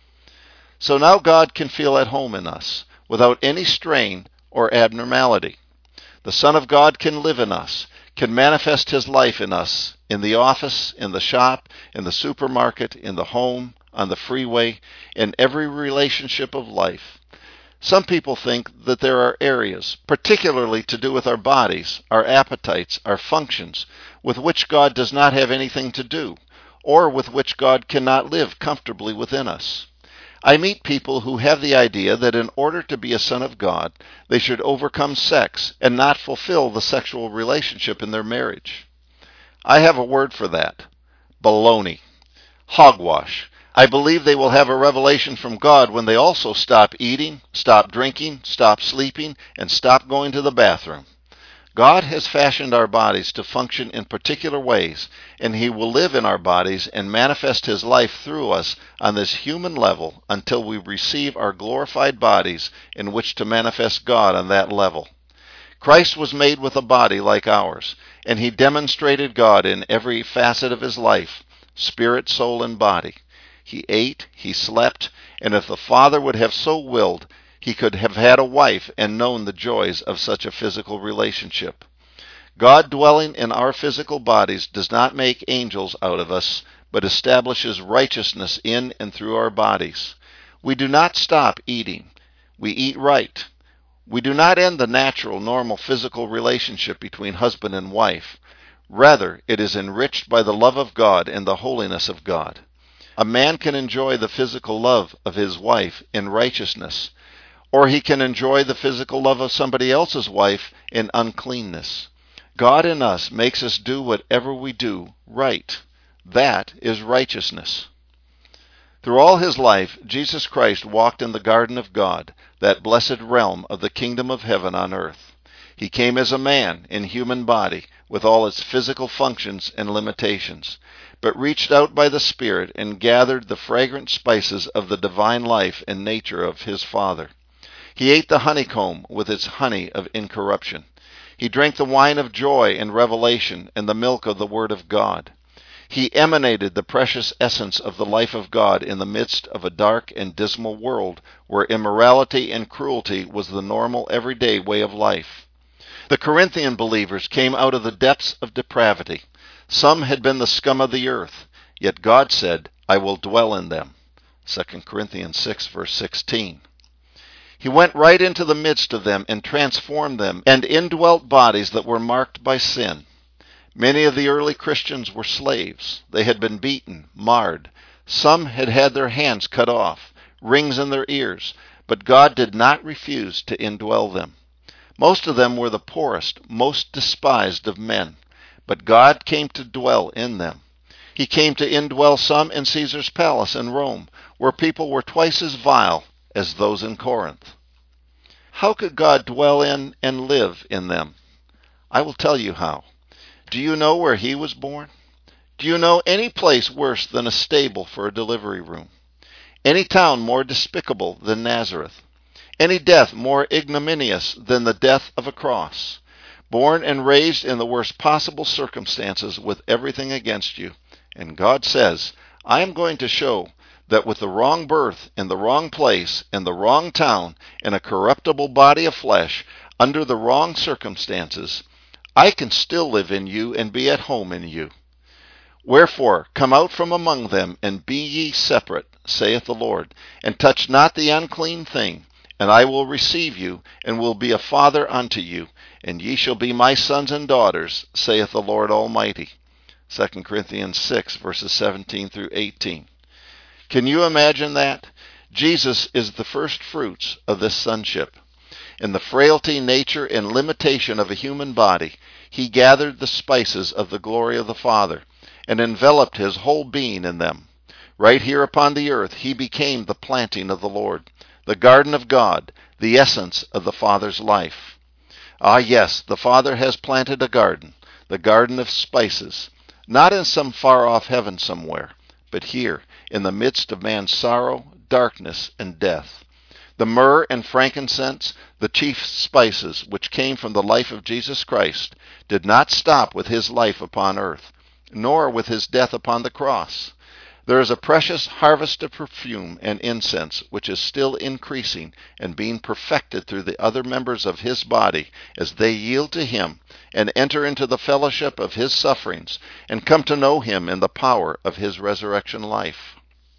So now God can feel at home in us without any strain or abnormality. The Son of God can live in us, can manifest his life in us, in the office, in the shop, in the supermarket, in the home, on the freeway, in every relationship of life. Some people think that there are areas, particularly to do with our bodies, our appetites, our functions, with which God does not have anything to do, or with which God cannot live comfortably within us. I meet people who have the idea that in order to be a son of God, they should overcome sex and not fulfill the sexual relationship in their marriage. I have a word for that. Baloney. Hogwash. I believe they will have a revelation from God when they also stop eating, stop drinking, stop sleeping, and stop going to the bathroom. God has fashioned our bodies to function in particular ways, and he will live in our bodies and manifest his life through us on this human level until we receive our glorified bodies in which to manifest God on that level. Christ was made with a body like ours, and he demonstrated God in every facet of his life, spirit, soul, and body. He ate, he slept, and if the Father would have so willed, he could have had a wife and known the joys of such a physical relationship. God dwelling in our physical bodies does not make angels out of us, but establishes righteousness in and through our bodies. We do not stop eating. We eat right. We do not end the natural, normal physical relationship between husband and wife. Rather, it is enriched by the love of God and the holiness of God. A man can enjoy the physical love of his wife in righteousness, or he can enjoy the physical love of somebody else's wife in uncleanness. God in us makes us do whatever we do right. That is righteousness. Through all his life, Jesus Christ walked in the garden of God, that blessed realm of the kingdom of heaven on earth. He came as a man in human body, with all its physical functions and limitations, but reached out by the Spirit and gathered the fragrant spices of the divine life and nature of his Father. He ate the honeycomb with its honey of incorruption. He drank the wine of joy and revelation and the milk of the Word of God. He emanated the precious essence of the life of God in the midst of a dark and dismal world where immorality and cruelty was the normal everyday way of life. The Corinthian believers came out of the depths of depravity. Some had been the scum of the earth, yet God said, "I will dwell in them." 2 Corinthians 6, verse 16. He went right into the midst of them and transformed them and indwelt bodies that were marked by sin. Many of the early Christians were slaves. They had been beaten, marred. Some had had their hands cut off, rings in their ears, but God did not refuse to indwell them. Most of them were the poorest, most despised of men, but God came to dwell in them. He came to indwell some in Caesar's palace in Rome, where people were twice as vile as those in Corinth. How could God dwell in and live in them? I will tell you how. Do you know where he was born? Do you know any place worse than a stable for a delivery room? Any town more despicable than Nazareth? Any death more ignominious than the death of a cross? Born and raised in the worst possible circumstances with everything against you. And God says, I am going to show that with the wrong birth, in the wrong place, in the wrong town, in a corruptible body of flesh, under the wrong circumstances, I can still live in you and be at home in you. Wherefore, come out from among them, and be ye separate, saith the Lord, and touch not the unclean thing, and I will receive you, and will be a father unto you, and ye shall be my sons and daughters, saith the Lord Almighty. 2 Corinthians 6, verses 17 through 18. Can you imagine that? Jesus is the first fruits of this sonship. In the frailty, nature, and limitation of a human body, he gathered the spices of the glory of the Father and enveloped his whole being in them. Right here upon the earth, he became the planting of the Lord, the garden of God, the essence of the Father's life. Ah, yes, the Father has planted a garden, the garden of spices, not in some far-off heaven somewhere, but here, in the midst of man's sorrow, darkness, and death. The myrrh and frankincense, the chief spices which came from the life of Jesus Christ, did not stop with his life upon earth, nor with his death upon the cross. There is a precious harvest of perfume and incense which is still increasing and being perfected through the other members of his body as they yield to him and enter into the fellowship of his sufferings and come to know him in the power of his resurrection life.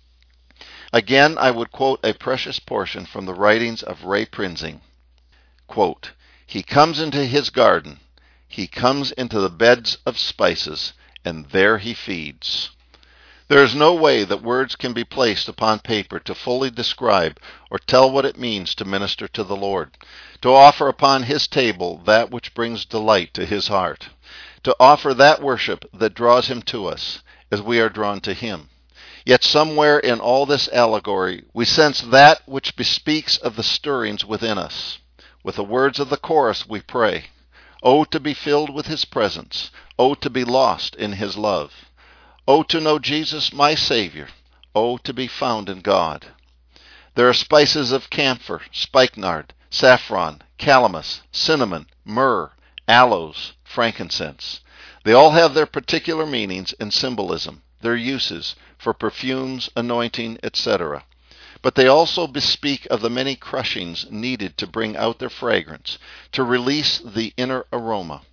Again, I would quote a precious portion from the writings of Ray Prinzing. Quote, he comes into his garden, he comes into the beds of spices, and there he feeds. There is no way that words can be placed upon paper to fully describe or tell what it means to minister to the Lord, to offer upon his table that which brings delight to his heart, to offer that worship that draws him to us as we are drawn to him. Yet somewhere in all this allegory, we sense that which bespeaks of the stirrings within us. With the words of the chorus we pray, "Oh, to be filled with his presence. Oh, to be lost in his love. Oh, to know Jesus my Savior. Oh, to be found in God." There are spices of camphor, spikenard, saffron, calamus, cinnamon, myrrh, aloes, frankincense. They all have their particular meanings and symbolism, their uses for perfumes, anointing, etc. But they also bespeak of the many crushings needed to bring out their fragrance, to release the inner aroma.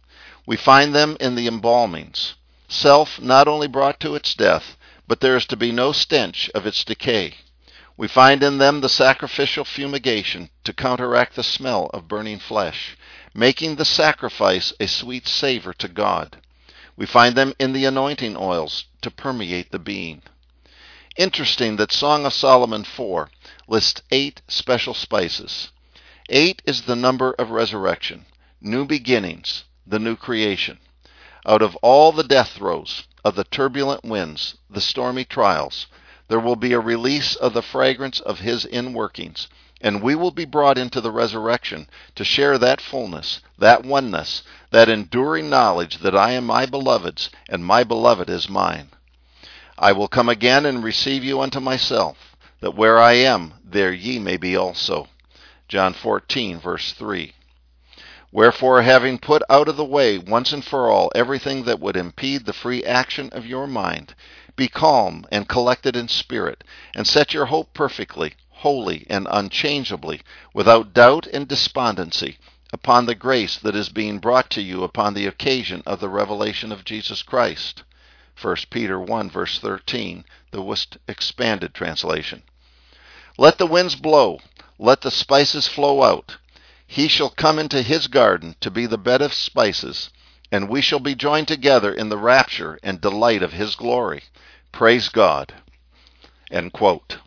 We find them in the embalmings. Self not only brought to its death, but there is to be no stench of its decay. We find in them the sacrificial fumigation to counteract the smell of burning flesh, making the sacrifice a sweet savor to God. We find them in the anointing oils to permeate the being. Interesting that Song of Solomon 4 lists 8 special spices. 8 is the number of resurrection, new beginnings, the new creation. Out of all the death throes of the turbulent winds, the stormy trials, there will be a release of the fragrance of his inworkings, and we will be brought into the resurrection to share that fullness, that oneness, that enduring knowledge that I am my beloved's, and my beloved is mine. I will come again and receive you unto myself, that where I am, there ye may be also. John 14, verse 3. Wherefore, having put out of the way once and for all everything that would impede the free action of your mind, be calm and collected in spirit, and set your hope perfectly, wholly, and unchangeably, without doubt and despondency, upon the grace that is being brought to you upon the occasion of the revelation of Jesus Christ. 1 Peter 1, verse 13, the Wuest Expanded Translation. Let the winds blow, let the spices flow out. He shall come into his garden to be the bed of spices, and we shall be joined together in the rapture and delight of his glory. Praise God. End quote.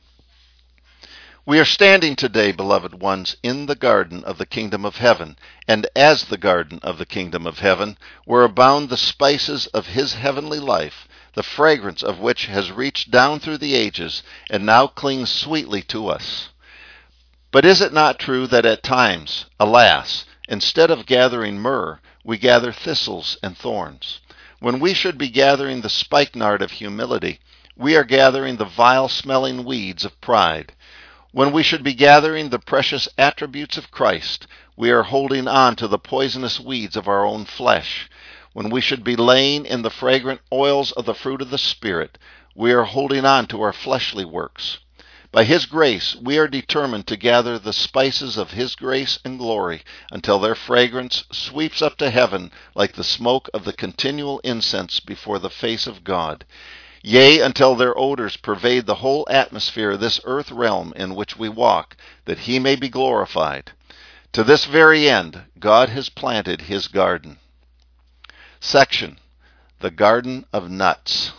We are standing today, beloved ones, in the garden of the kingdom of heaven, and as the garden of the kingdom of heaven, where abound the spices of his heavenly life, the fragrance of which has reached down through the ages and now clings sweetly to us. But is it not true that at times, alas, instead of gathering myrrh, we gather thistles and thorns? When we should be gathering the spikenard of humility, we are gathering the vile-smelling weeds of pride. When we should be gathering the precious attributes of Christ, we are holding on to the poisonous weeds of our own flesh. When we should be laying in the fragrant oils of the fruit of the Spirit, we are holding on to our fleshly works. By his grace, we are determined to gather the spices of his grace and glory until their fragrance sweeps up to heaven like the smoke of the continual incense before the face of God. Yea, until their odors pervade the whole atmosphere of this earth realm in which we walk, that he may be glorified. To this very end, God has planted his garden. Section: The Garden of Nuts.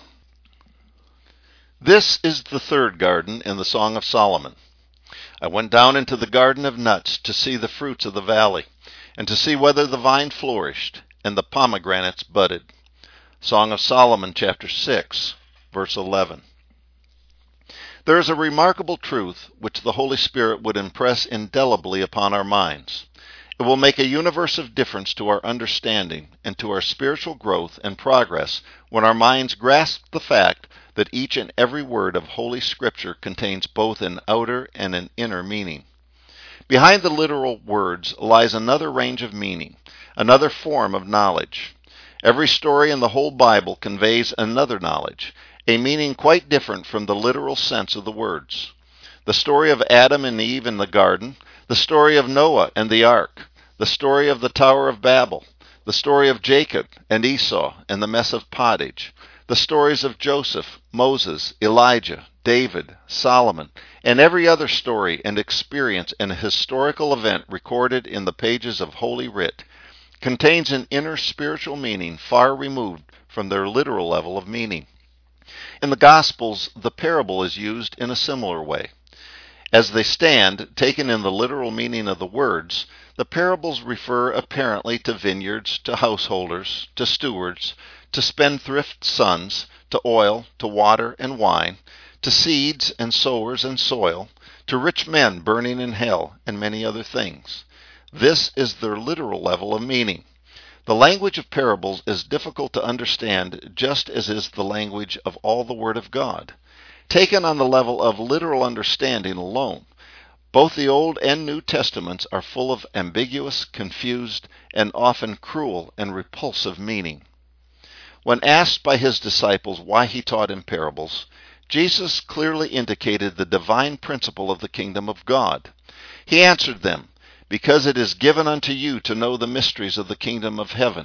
This is the third garden in the Song of Solomon. I went down into the garden of nuts to see the fruits of the valley, and to see whether the vine flourished, and the pomegranates budded. Song of Solomon, chapter 6, verse 11. There is a remarkable truth which the Holy Spirit would impress indelibly upon our minds. It will make a universe of difference to our understanding and to our spiritual growth and progress when our minds grasp the fact that each and every word of Holy Scripture contains both an outer and an inner meaning. Behind the literal words lies another range of meaning, another form of knowledge. Every story in the whole Bible conveys another knowledge, a meaning quite different from the literal sense of the words. The story of Adam and Eve in the garden, the story of Noah and the ark, the story of the Tower of Babel, the story of Jacob and Esau and the mess of pottage, the stories of Joseph, Moses, Elijah, David, Solomon, and every other story and experience and historical event recorded in the pages of Holy Writ contains an inner spiritual meaning far removed from their literal level of meaning. In the Gospels, the parable is used in a similar way. As they stand, taken in the literal meaning of the words, the parables refer apparently to vineyards, to householders, to stewards, to spendthrift sons, to oil, to water and wine, to seeds and sowers and soil, to rich men burning in hell, and many other things. This is their literal level of meaning. The language of parables is difficult to understand, just as is the language of all the Word of God. Taken on the level of literal understanding alone, both the Old and New Testaments are full of ambiguous, confused, and often cruel and repulsive meaning. When asked by his disciples why he taught in parables, Jesus clearly indicated the divine principle of the kingdom of God. He answered them, "Because it is given unto you to know the mysteries of the kingdom of heaven,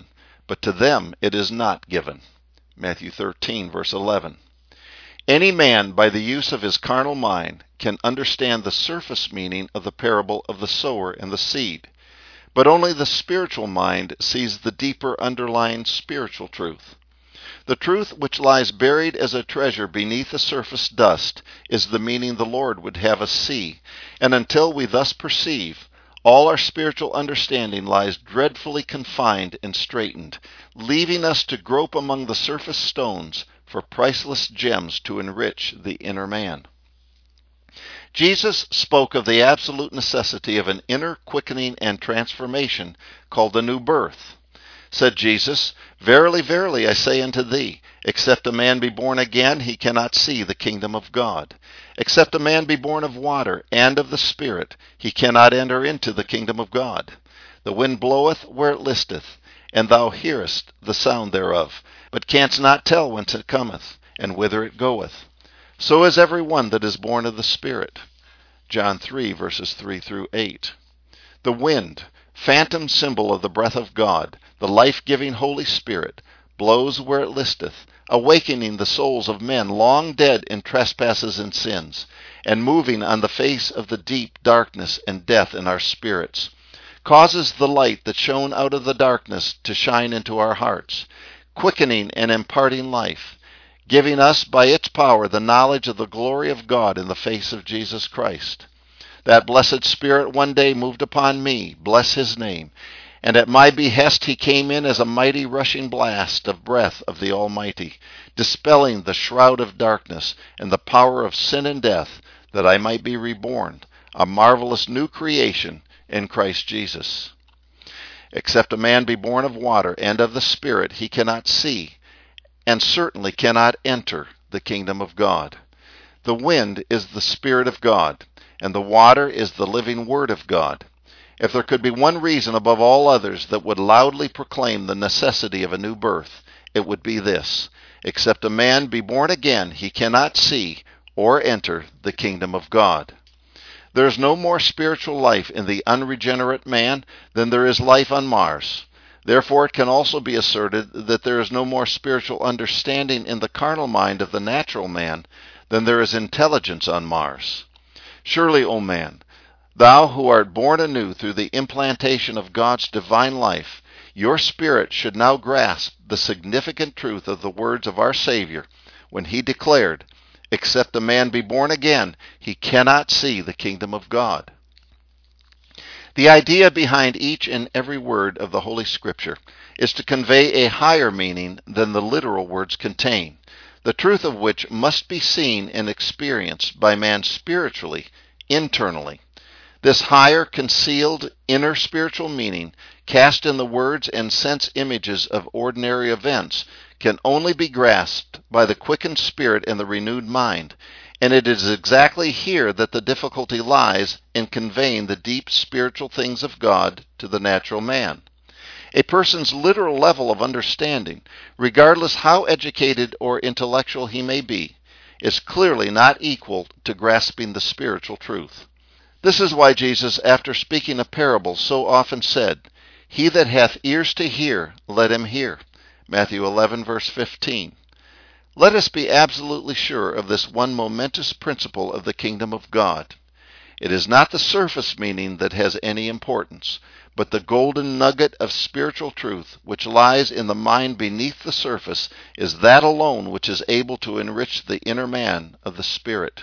but to them it is not given. Matthew 13, verse 11. Any man, by the use of his carnal mind, can understand the surface meaning of the parable of the sower and the seed, but only the spiritual mind sees the deeper underlying spiritual truth. The truth which lies buried as a treasure beneath the surface dust is the meaning the Lord would have us see, and until we thus perceive, all our spiritual understanding lies dreadfully confined and straitened, leaving us to grope among the surface stones for priceless gems to enrich the inner man. Jesus spoke of the absolute necessity of an inner quickening and transformation called the new birth. Said Jesus, "Verily, verily, I say unto thee, except a man be born again, he cannot see the kingdom of God. Except a man be born of water and of the Spirit, he cannot enter into the kingdom of God. The wind bloweth where it listeth, and thou hearest the sound thereof, but canst not tell whence it cometh, and whither it goeth. So is every one that is born of the Spirit." John 3, verses 3 through 8. The wind, phantom symbol of the breath of God, the life-giving Holy Spirit, blows where it listeth, awakening the souls of men long dead in trespasses and sins, and moving on the face of the deep darkness and death in our spirits, causes the light that shone out of the darkness to shine into our hearts, quickening and imparting life, giving us by its power the knowledge of the glory of God in the face of Jesus Christ. That blessed Spirit one day moved upon me, bless his name, and at my behest he came in as a mighty rushing blast of breath of the Almighty, dispelling the shroud of darkness and the power of sin and death, that I might be reborn, a marvelous new creation in Christ Jesus. Except a man be born of water and of the Spirit, he cannot see, and certainly cannot enter the kingdom of God. The wind is the Spirit of God, and the water is the living Word of God. If there could be one reason above all others that would loudly proclaim the necessity of a new birth, it would be this: except a man be born again, he cannot see or enter the kingdom of God. There is no more spiritual life in the unregenerate man than there is life on Mars. Therefore it can also be asserted that there is no more spiritual understanding in the carnal mind of the natural man than there is intelligence on Mars. Surely, O man, thou who art born anew through the implantation of God's divine life, your spirit should now grasp the significant truth of the words of our Savior when he declared, "Except a man be born again, he cannot see the kingdom of God." The idea behind each and every word of the Holy Scripture is to convey a higher meaning than the literal words contain, the truth of which must be seen and experienced by man spiritually, internally. This higher, concealed, inner spiritual meaning, cast in the words and sense images of ordinary events, can only be grasped by the quickened spirit and the renewed mind, and it is exactly here that the difficulty lies in conveying the deep spiritual things of God to the natural man. A person's literal level of understanding, regardless how educated or intellectual he may be, is clearly not equal to grasping the spiritual truth. This is why Jesus, after speaking a parable, so often said, "He that hath ears to hear, let him hear." Matthew 11, verse 15. Let us be absolutely sure of this one momentous principle of the kingdom of God. It is not the surface meaning that has any importance, but the golden nugget of spiritual truth which lies in the mind beneath the surface is that alone which is able to enrich the inner man of the Spirit.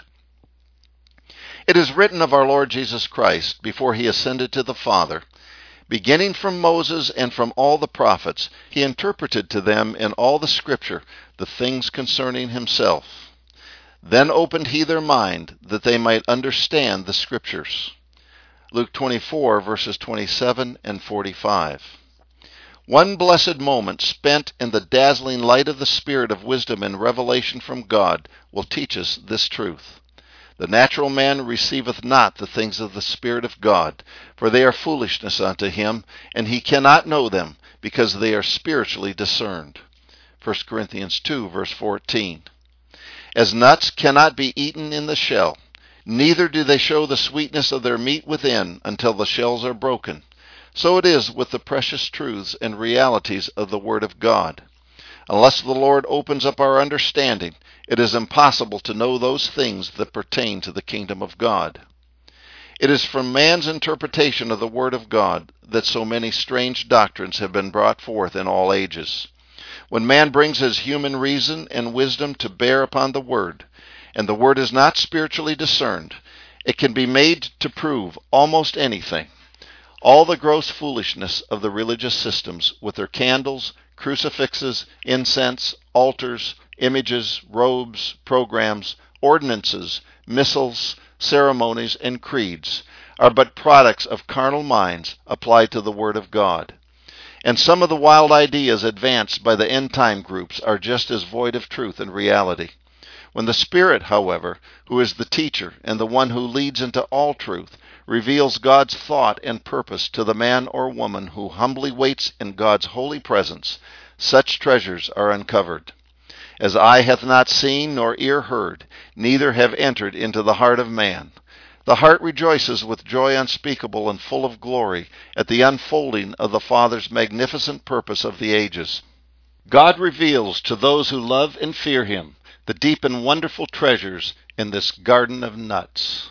It is written of our Lord Jesus Christ, before he ascended to the Father, "Beginning from Moses and from all the prophets, he interpreted to them in all the Scripture the things concerning himself. Then opened he their mind, that they might understand the Scriptures." Luke 24, verses 27 and 45. One blessed moment spent in the dazzling light of the Spirit of wisdom and revelation from God will teach us this truth. The natural man receiveth not the things of the Spirit of God, for they are foolishness unto him, and he cannot know them, because they are spiritually discerned. 1 Corinthians 2, verse 14. As nuts cannot be eaten in the shell, neither do they show the sweetness of their meat within until the shells are broken, So it is with the precious truths and realities of the Word of God. Unless the Lord opens up our understanding, it is impossible to know those things that pertain to the kingdom of God. It is from man's interpretation of the Word of God that so many strange doctrines have been brought forth in all ages. When man brings his human reason and wisdom to bear upon the Word, and the Word is not spiritually discerned, it can be made to prove almost anything. All the gross foolishness of the religious systems, with their candles, crucifixes, incense, altars, images, robes, programs, ordinances, missals, ceremonies, and creeds, are but products of carnal minds applied to the Word of God. And some of the wild ideas advanced by the end-time groups are just as void of truth and reality. When the Spirit, however, who is the teacher and the one who leads into all truth, reveals God's thought and purpose to the man or woman who humbly waits in God's holy presence, such treasures are uncovered. As eye hath not seen, nor ear heard, neither have entered into the heart of man. The heart rejoices with joy unspeakable and full of glory at the unfolding of the Father's magnificent purpose of the ages. God reveals to those who love and fear Him the deep and wonderful treasures in this garden of nuts.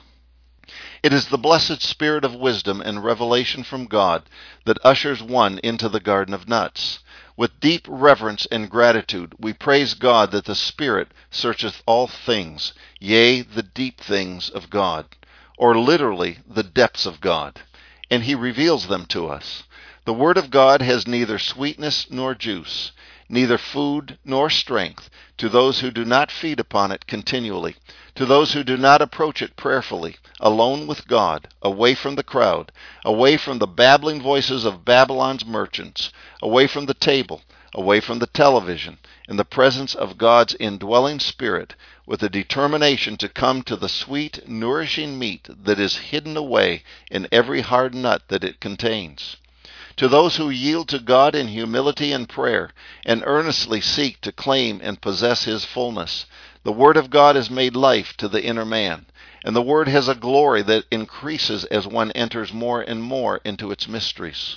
It is the blessed spirit of wisdom and revelation from God that ushers one into the garden of nuts. With deep reverence and gratitude, we praise God that the Spirit searcheth all things, yea, the deep things of God, or literally the depths of God, and He reveals them to us. The Word of God has neither sweetness nor juice, neither food nor strength, to those who do not feed upon it continually, to those who do not approach it prayerfully, alone with God, away from the crowd, away from the babbling voices of Babylon's merchants, away from the table, away from the television, in the presence of God's indwelling Spirit, with a determination to come to the sweet, nourishing meat that is hidden away in every hard nut that it contains. To those who yield to God in humility and prayer, and earnestly seek to claim and possess His fullness, the Word of God is made life to the inner man, and the Word has a glory that increases as one enters more and more into its mysteries.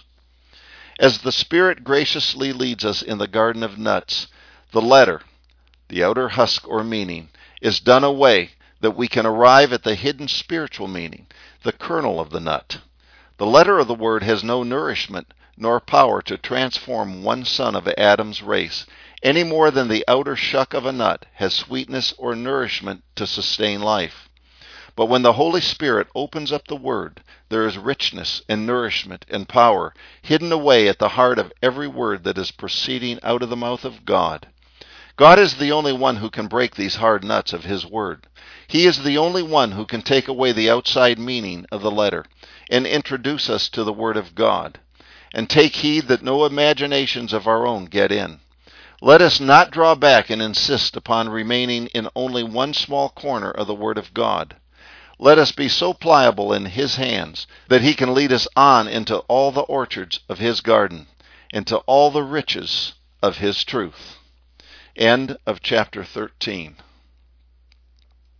As the Spirit graciously leads us in the garden of nuts, the letter, the outer husk or meaning, is done away that we can arrive at the hidden spiritual meaning, the kernel of the nut. The letter of the Word has no nourishment nor power to transform one son of Adam's race, any more than the outer shuck of a nut has sweetness or nourishment to sustain life. But when the Holy Spirit opens up the Word, there is richness and nourishment and power hidden away at the heart of every word that is proceeding out of the mouth of God. God is the only one who can break these hard nuts of His Word. He is the only one who can take away the outside meaning of the letter and introduce us to the Word of God. And take heed that no imaginations of our own get in. Let us not draw back and insist upon remaining in only one small corner of the Word of God. Let us be so pliable in His hands that He can lead us on into all the orchards of His garden, into all the riches of His truth. End of chapter 13.